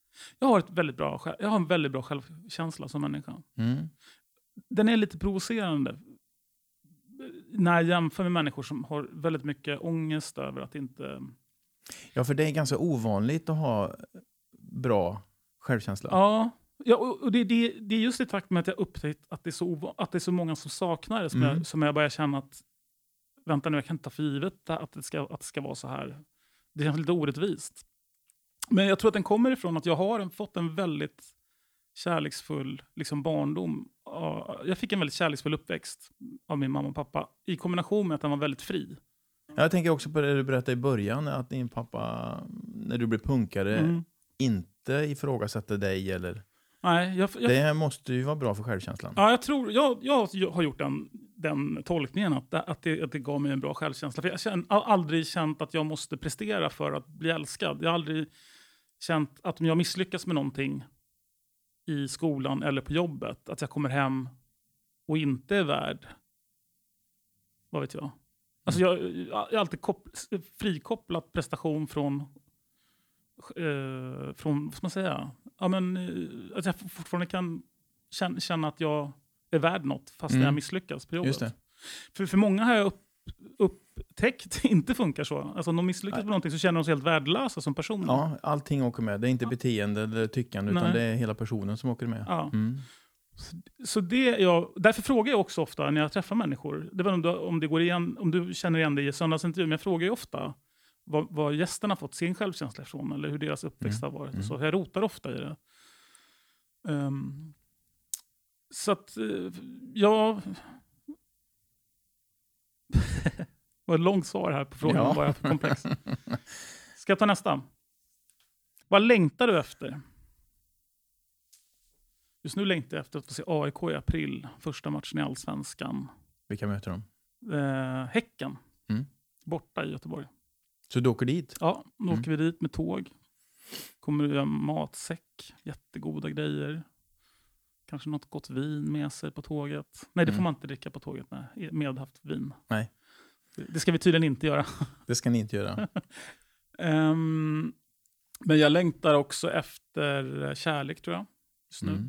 [SPEAKER 2] en väldigt bra självkänsla som människa. Den är lite provocerande när jag jämför med människor som har väldigt mycket ångest över att inte...
[SPEAKER 1] Ja, för det är ganska ovanligt att ha bra självkänsla.
[SPEAKER 2] Ja, och det är just i takt med att jag upptäckt att det är så många som saknar det som jag börjar känna att vänta nu, jag kan inte ta för givet att det ska vara så här. Det känns lite orättvist. Men jag tror att den kommer ifrån att jag har fått en väldigt kärleksfull liksom barndom. Jag fick en väldigt kärleksfull uppväxt av min mamma och pappa i kombination med att han var väldigt fri.
[SPEAKER 1] Jag tänker också på det du berättade i början, att din pappa, när du blev punkare, inte ifrågasatte dig eller...
[SPEAKER 2] Nej,
[SPEAKER 1] det måste ju vara bra för självkänslan.
[SPEAKER 2] Ja, jag tror, jag har gjort den tolkningen att det gav mig en bra självkänsla. För jag har aldrig känt att jag måste prestera för att bli älskad. Jag har aldrig känt att om jag misslyckas med någonting i skolan eller på jobbet, att jag kommer hem och inte är värd. Vad vet jag? Alltså jag har alltid frikopplat prestation från vad ska man säga? Ja, men att jag fortfarande kan känna att jag är värd något fast jag misslyckas på jobbet.
[SPEAKER 1] Just det.
[SPEAKER 2] För många har jag upptäckt inte funkar så. Alltså om de misslyckas på någonting så känner de sig helt värdelösa som personer.
[SPEAKER 1] Ja, allting åker med. Det är inte beteende eller tyckande utan det är hela personen som åker med.
[SPEAKER 2] Ja. Så därför frågar jag också ofta när jag träffar människor. Det var om det går igen, om du känner igen det i söndagsintervju, men jag frågar ju ofta vad gästerna fått sin självkänsla ifrån eller hur deras uppväxt har varit. Så jag rotar ofta i det. Så att jag... Det var ett långt svar här på frågan. Vad är för komplex. Ska jag ta nästa? Vad längtar du efter? Just nu längtar jag efter att få se AIK i april. Första matchen i Allsvenskan.
[SPEAKER 1] Vilka möter de?
[SPEAKER 2] Häcken. Borta i Göteborg.
[SPEAKER 1] Så du åker dit?
[SPEAKER 2] Ja, då åker vi dit med tåg. Kommer du ha matsäck. Jättegoda grejer. Kanske något gott vin med sig på tåget. Nej, det får man inte dricka på tåget. Nej. Medhaft vin.
[SPEAKER 1] Nej.
[SPEAKER 2] Det ska vi tydligen inte göra.
[SPEAKER 1] Det ska ni inte göra.
[SPEAKER 2] Men jag längtar också efter kärlek, tror jag. Just nu.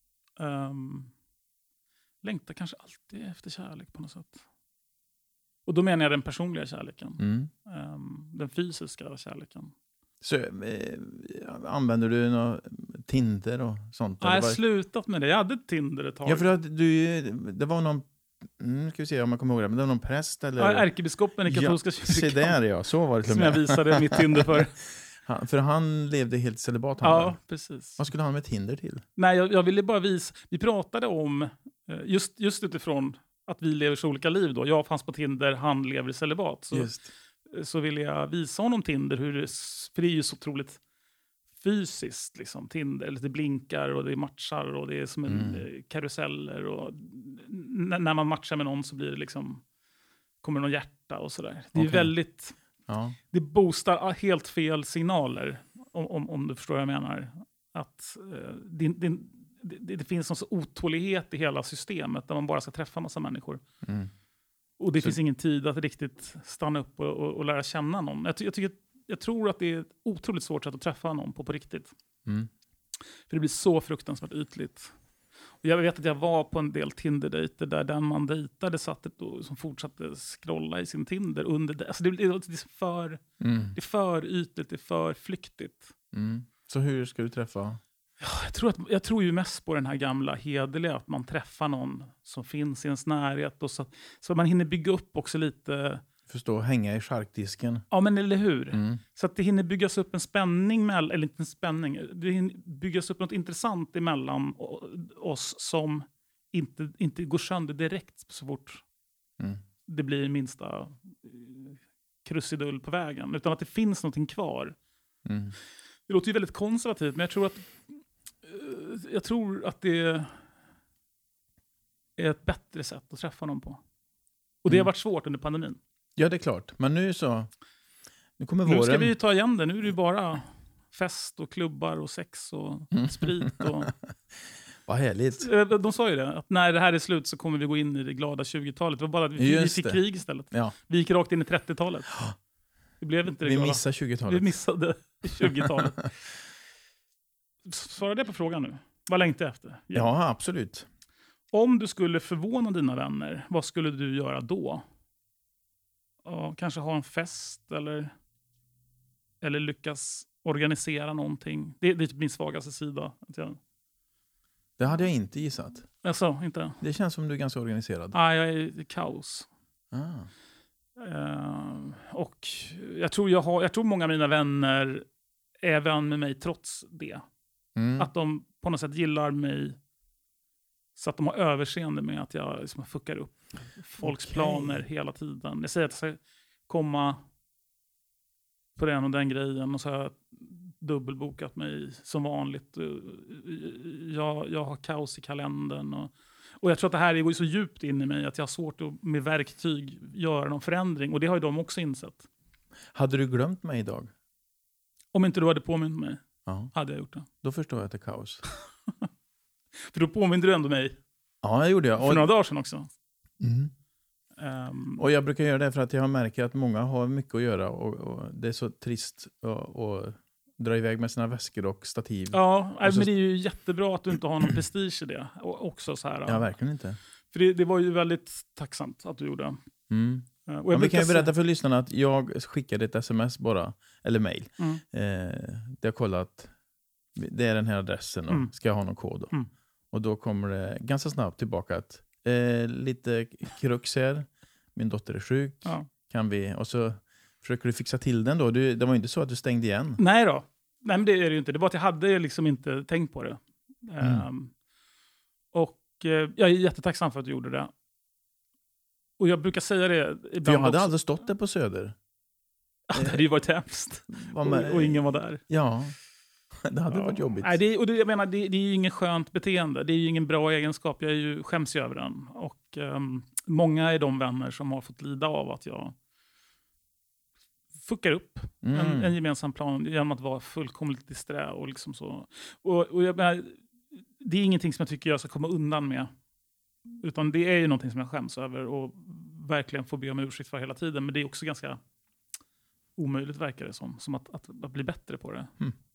[SPEAKER 2] Längtar kanske alltid efter kärlek på något sätt. Och då menar jag den personliga kärleken. Den fysiska kärleken.
[SPEAKER 1] Så använder du något Tinder och sånt?
[SPEAKER 2] Nej, jag har slutat med det. Jag hade Tinder ett tag.
[SPEAKER 1] Ja, för att det var någon... ska vi se om man kommer ihåg det. Men det var någon präst eller...
[SPEAKER 2] Ja, ärkebiskopen i katolska kyrkan.
[SPEAKER 1] Se där, ja. Så var det till
[SPEAKER 2] som jag visade mitt Tinder för.
[SPEAKER 1] För han levde helt celibat.
[SPEAKER 2] Ja, precis.
[SPEAKER 1] Vad skulle han med Tinder till?
[SPEAKER 2] Nej, jag ville bara visa... Vi pratade om, just utifrån att vi lever så olika liv då. Jag fanns på Tinder, han lever i celibat. Så ville jag visa honom Tinder. För det är ju så otroligt fysiskt, liksom. Tinder. Eller det blinkar och det matchar och det är som en karuseller. Och när man matchar med någon så blir det liksom... Kommer någon hjärta och sådär. Det är väldigt...
[SPEAKER 1] Ja.
[SPEAKER 2] Det boostar helt fel signaler, om du förstår vad jag menar. Att det finns någon så otålighet i hela systemet där man bara ska träffa massa människor. Och det finns ingen tid att riktigt stanna upp och lära känna någon. Jag tror att det är ett otroligt svårt sätt att träffa någon på riktigt. För det blir så fruktansvärt ytligt. Och jag vet att jag var på en del Tinder-dejter där den man dejtade satt som fortsatte scrolla i sin Tinder under det. Alltså det är för ytligt, det är för flyktigt.
[SPEAKER 1] Så hur ska du träffa?
[SPEAKER 2] Ja, jag tror ju mest på den här gamla hederliga, att man träffar någon som finns i ens närhet och så man hinner bygga upp också lite...
[SPEAKER 1] Förstå, hänga i charkdisken.
[SPEAKER 2] Ja, men eller hur? Så att det hinner byggas upp en spänning eller inte en spänning. Det hinner byggas upp något intressant emellan oss som inte går sönder direkt så fort det blir minsta krusidull på vägen. Utan att det finns någonting kvar. Det låter ju väldigt konservativt, men jag tror att det är ett bättre sätt att träffa någon på. Och det har varit svårt under pandemin.
[SPEAKER 1] Ja, det är klart. Men nu kommer våren.
[SPEAKER 2] Nu ska vi ju ta igen det. Nu är det ju bara fest och klubbar och sex och sprit. Och...
[SPEAKER 1] Vad härligt.
[SPEAKER 2] De sa ju det, att när det här är slut så kommer vi gå in i det glada 20-talet. Det var bara att vi fick krig istället. Ja. Vi gick rakt in i 30-talet. Det blev inte det glada.
[SPEAKER 1] Vi missade 20-talet.
[SPEAKER 2] Vi missade 20-talet. Svarar det på frågan nu? Vad längtar jag efter?
[SPEAKER 1] Ja, absolut.
[SPEAKER 2] Om du skulle förvåna dina vänner, vad skulle du göra då? Ja, kanske ha en fest eller lyckas organisera någonting. Det är typ min svagaste sida.
[SPEAKER 1] Det hade jag inte gissat.
[SPEAKER 2] Alltså, inte?
[SPEAKER 1] Det känns som du är ganska organiserad.
[SPEAKER 2] Ja, jag är kaos. Och jag tror många av mina vänner är vän med mig trots det. Att de på något sätt gillar mig så att de har överseende med att jag liksom fuckar upp folks planer hela tiden. Jag säger att jag ska komma på den och den grejen och så har jag dubbelbokat mig som vanligt. Jag har kaos i kalendern och jag tror att det här går så djupt in i mig att jag har svårt att med verktyg göra någon förändring. Och det har ju de också insett.
[SPEAKER 1] Hade du glömt mig idag?
[SPEAKER 2] Om inte du hade påmint mig,
[SPEAKER 1] Ja.
[SPEAKER 2] hade jag gjort det.
[SPEAKER 1] Då förstår jag att det är kaos.
[SPEAKER 2] För då påminde du ändå mig
[SPEAKER 1] Ja, det gjorde jag.
[SPEAKER 2] för några dagar sedan också.
[SPEAKER 1] Och jag brukar göra det för att jag märker att många har mycket att göra och det är så trist att dra iväg med sina väskor och stativ.
[SPEAKER 2] Ja,
[SPEAKER 1] så-
[SPEAKER 2] men det är ju jättebra att du inte har någon prestige i det. Och också så här.
[SPEAKER 1] Ja, verkligen inte.
[SPEAKER 2] För det var ju väldigt tacksamt att du gjorde. Och jag
[SPEAKER 1] Men vi kan ju
[SPEAKER 2] brukar
[SPEAKER 1] berätta för lyssnarna att jag skickade ett sms bara, eller mejl.
[SPEAKER 2] Mm.
[SPEAKER 1] Där jag kollat att det är den här adressen och ska jag ha någon kod då.
[SPEAKER 2] Mm.
[SPEAKER 1] Och då kommer det ganska snabbt tillbaka att lite krux här, min dotter är sjuk,
[SPEAKER 2] Ja.
[SPEAKER 1] kan vi, och så försöker du fixa till den då. Det var ju inte så att du stängde igen.
[SPEAKER 2] Nej då. Nej, men det är det ju inte. Det var att jag hade liksom inte tänkt på det. Och jag är jättetacksam för att du gjorde det. Och jag brukar säga det ibland
[SPEAKER 1] För jag hade
[SPEAKER 2] också.
[SPEAKER 1] aldrig stått där på Söder.
[SPEAKER 2] Det hade ju varit hemskt. Och ingen var där.
[SPEAKER 1] Ja, det hade varit jobbigt.
[SPEAKER 2] Nej, jag menar, det är ju ingen skönt beteende. Det är ju ingen bra egenskap. Jag skäms ju över den. Och många är de vänner som har fått lida av att jag fuckar upp en gemensam plan genom att vara fullkomligt disträ och liksom så. Och jag menar, det är ingenting som jag tycker jag ska komma undan med. Utan det är ju någonting som jag skäms över och verkligen får be om ursäkt för hela tiden. Men det är också ganska omöjligt, verkar det som att bli bättre på det.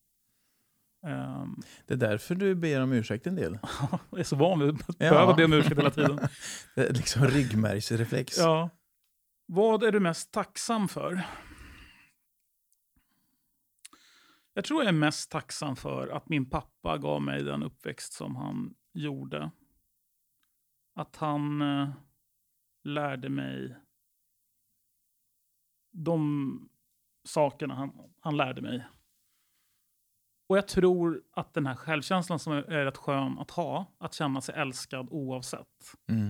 [SPEAKER 1] Det är därför du ber om ursäkt en del.
[SPEAKER 2] Jag är så van vid att behöva be om ursäkt hela tiden.
[SPEAKER 1] Det är liksom ryggmärgsreflex.
[SPEAKER 2] Ja. Vad är du mest tacksam för? Jag tror jag är mest tacksam för att min pappa gav mig den uppväxt som han gjorde. Att han lärde mig de sakerna han lärde mig. Och jag tror att den här självkänslan som är rätt skön att ha, att känna sig älskad oavsett.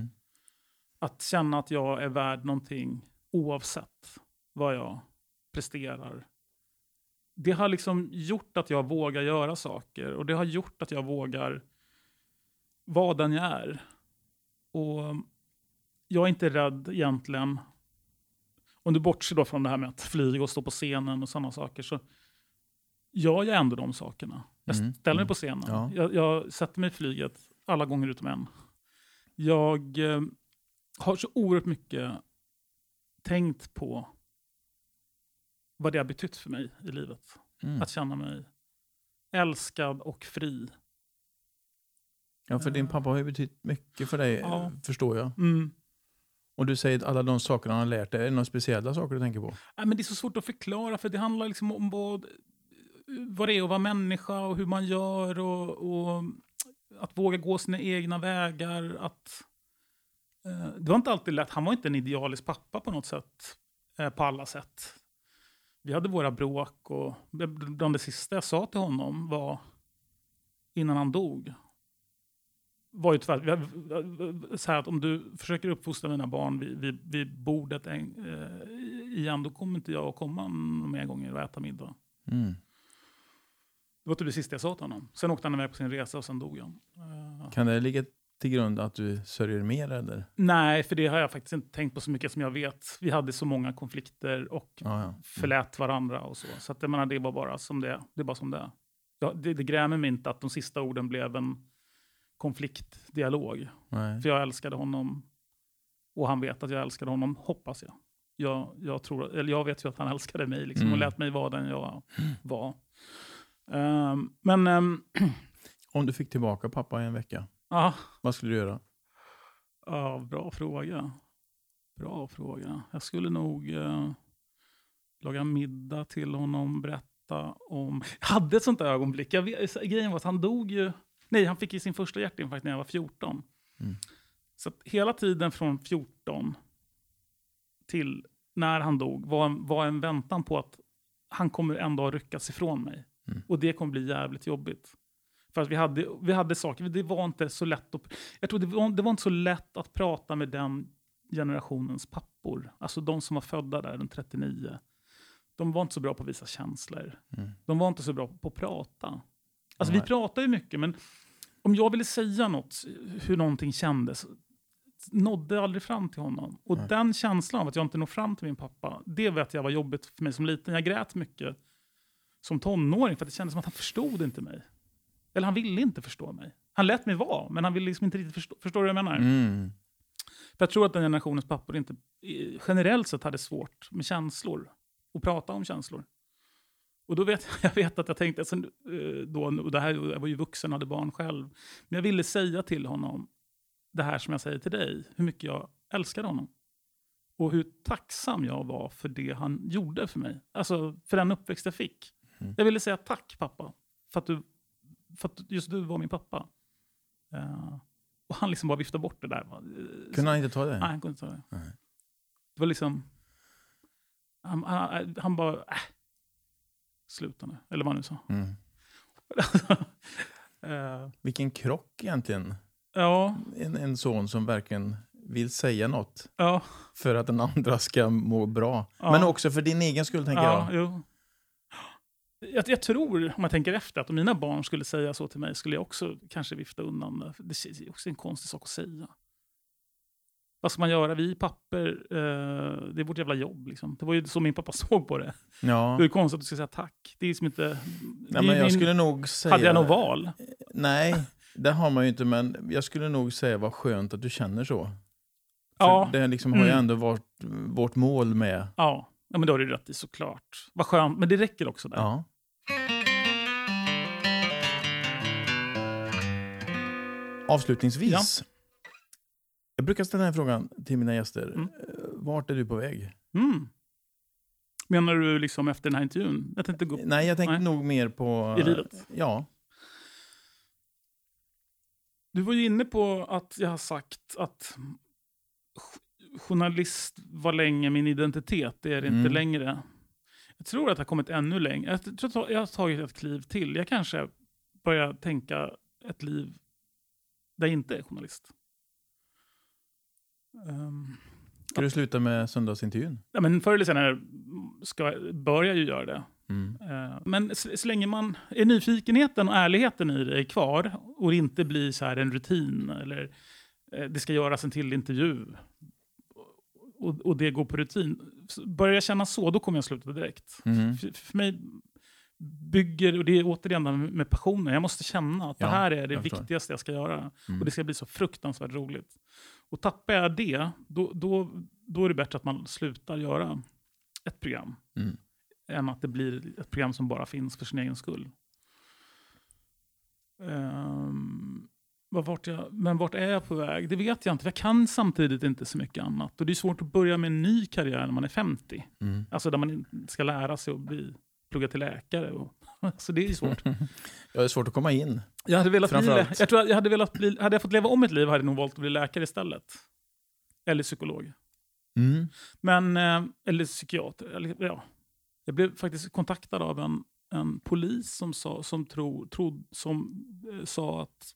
[SPEAKER 2] Att känna att jag är värd någonting oavsett vad jag presterar. Det har liksom gjort att jag vågar göra saker. Och det har gjort att jag vågar vara den jag är. Och jag är inte rädd egentligen. Om du bortser då från det här med att flyga och stå på scenen och sådana saker, så jag gör ändå de sakerna. Jag ställer mig på scenen.
[SPEAKER 1] Ja.
[SPEAKER 2] Jag sätter mig i flyget alla gånger utom en. Jag har så oerhört mycket tänkt på vad det har betytt för mig i livet. Att känna mig älskad och fri.
[SPEAKER 1] Ja, för din pappa har ju betytt mycket för dig, förstår jag. Och du säger att alla de saker han har lärt dig, är det några speciella saker du tänker på?
[SPEAKER 2] Nej, men det är så svårt att förklara, för det handlar liksom om vad det är att vara människa och hur man gör och att våga gå sina egna vägar. Det var inte alltid lätt. Han var inte en idealisk pappa på något sätt, på alla sätt. Vi hade våra bråk och bland det sista jag sa till honom var innan han dog var ju tyvärr så här att om du försöker uppfostra mina barn vid bordet igen, då kommer inte jag att komma mer gånger och äta middag. Det var typ det sista jag sa till honom. Sen åkte han iväg på sin resa och sen dog han.
[SPEAKER 1] Kan det ligga till grund att du sörjer mer eller?
[SPEAKER 2] Nej, för det har jag faktiskt inte tänkt på så mycket som jag vet. Vi hade så många konflikter och förlät varandra och så. Så att jag menar, det var bara som det. Det är bara som det. Det grämer mig inte att de sista orden blev en konfliktdialog.
[SPEAKER 1] Nej.
[SPEAKER 2] För jag älskade honom. Och han vet att jag älskade honom, hoppas jag. Jag vet ju att han älskade mig liksom, och lät mig vara den jag var.
[SPEAKER 1] Om du fick tillbaka pappa i en vecka, vad skulle du göra?
[SPEAKER 2] Ja, bra fråga. Jag skulle nog laga middag till honom, berätta om... Jag hade ett sånt där ögonblick. Grejen var att han dog ju... Nej, han fick ju sin första hjärtinfarkt när jag var 14. Så att hela tiden från 14 till när han dog var en väntan på att han kommer ändå ha ryckats ifrån mig. Och det kommer bli jävligt jobbigt. För att vi hade saker, det var inte så lätt jag tror det var inte så lätt att prata med den generationens pappor. Alltså de som var födda där, den 39. De var inte så bra på att visa känslor. De var inte så bra på att prata. Alltså vi pratar ju mycket, men om jag ville säga något, hur någonting kändes, nådde aldrig fram till honom. Och den känslan av att jag inte når fram till min pappa, det vet jag var jobbigt för mig som liten. Jag grät mycket som tonåring för att det kändes som att han förstod inte mig. Eller han ville inte förstå mig. Han lät mig vara, men han ville liksom inte riktigt förstå vad jag menar. För jag tror att den generationens pappor inte generellt sett hade svårt med känslor. Och prata om känslor. Och då vet jag att jag tänkte, och det här, jag var ju vuxen och hade barn själv. Men jag ville säga till honom det här som jag säger till dig. Hur mycket jag älskade honom. Och hur tacksam jag var för det han gjorde för mig. Alltså för den uppväxt jag fick. Jag ville säga tack pappa. För att just du var min pappa. Och han liksom bara viftade bort det där.
[SPEAKER 1] Kunde han inte ta det?
[SPEAKER 2] Nej, han kunde inte ta det. Det var liksom... Han bara... sluta nu. Eller vad han nu sa.
[SPEAKER 1] Vilken krock egentligen.
[SPEAKER 2] Ja.
[SPEAKER 1] En son som verkligen vill säga något.
[SPEAKER 2] Ja.
[SPEAKER 1] För att den andra ska må bra.
[SPEAKER 2] Ja.
[SPEAKER 1] Men också för din egen skull, tänker jag.
[SPEAKER 2] Jo. Jag tror, om jag tänker efter, att om mina barn skulle säga så till mig skulle jag också kanske vifta undan det. Det är också en konstig sak att säga. Vad ska man göra? Vi papper, det är vårt jävla jobb. Liksom. Det var ju så min pappa såg på det.
[SPEAKER 1] Ja.
[SPEAKER 2] Det är konstigt att du ska säga tack. Det är som inte...
[SPEAKER 1] Nej, men jag skulle nog säga...
[SPEAKER 2] Hade jag något val?
[SPEAKER 1] Nej, det har man ju inte. Men jag skulle nog säga vad skönt att du känner så.
[SPEAKER 2] Ja.
[SPEAKER 1] För det liksom har ju ändå varit vårt mål med...
[SPEAKER 2] Ja, men då har du rätt i såklart. Vad skönt, men det räcker också där.
[SPEAKER 1] Ja. Avslutningsvis. Ja. Jag brukar ställa den här frågan till mina gäster. Vart är du på väg?
[SPEAKER 2] Menar du liksom efter den här intervjun?
[SPEAKER 1] Jag tänkte nog mer på...
[SPEAKER 2] I livet?
[SPEAKER 1] Ja.
[SPEAKER 2] Du var ju inne på att jag har sagt att journalist var länge min identitet. Det är det inte längre. Jag tror att jag har kommit ännu längre. Jag tror att jag har tagit ett kliv till. Jag kanske börjar tänka ett liv där jag inte är journalist.
[SPEAKER 1] Ska du sluta med söndagsintervjun?
[SPEAKER 2] Ja, men förr eller senare börjar ju göra det. Men så länge man är nyfikenheten och ärligheten i det är kvar och inte blir så här en rutin eller det ska göras en till intervju och det går på rutin. Börjar jag känna så, då kommer jag sluta direkt. För mig bygger, och det är återigen med passionen. Jag måste känna att det här är det viktigaste jag ska göra. Och det ska bli så fruktansvärt roligt. Och tappar jag det, då är det bättre att man slutar göra ett program. Än att det blir ett program som bara finns för sin egen skull. Men vart är jag på väg? Det vet jag inte. Jag kan samtidigt inte så mycket annat. Och det är svårt att börja med en ny karriär när man är 50. Alltså där man ska lära sig att plugga till läkare. Så det är svårt.
[SPEAKER 1] Ja, det är svårt att komma in.
[SPEAKER 2] Jag hade velat jag tror hade jag fått leva om ett liv hade jag nog valt att bli läkare istället. Eller psykolog. Men, eller psykiater. Eller, ja. Jag blev faktiskt kontaktad av en polis som sa att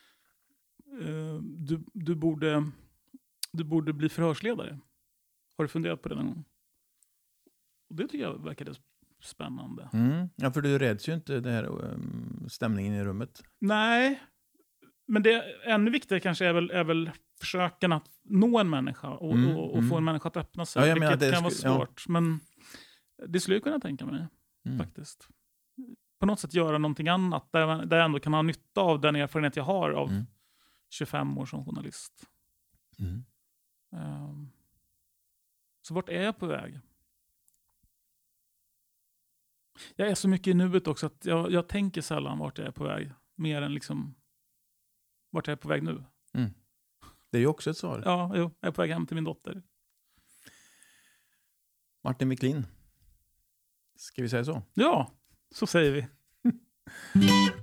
[SPEAKER 2] du borde bli förhörsledare. Har du funderat på det någon gång? Och det tycker jag verkade spännande.
[SPEAKER 1] Ja, för du räds ju inte det här stämningen i rummet. Nej,
[SPEAKER 2] men det ännu viktigare kanske är väl försöken att nå en människa och få en människa att öppna sig. Ja, vilket kan vara svårt. Ja. Men det skulle jag kunna tänka mig faktiskt. På något sätt göra någonting annat där jag ändå kan ha nytta av den erfarenhet jag har av 25 år som journalist. Så vart är jag på väg? Jag är så mycket i nuet också att jag tänker sällan vart jag är på väg. Mer än liksom vart jag är på väg nu.
[SPEAKER 1] Det är ju också ett svar.
[SPEAKER 2] Ja, jag är på väg hem till min dotter.
[SPEAKER 1] Martin Wiklin. Ska vi säga så?
[SPEAKER 2] Ja, så säger vi.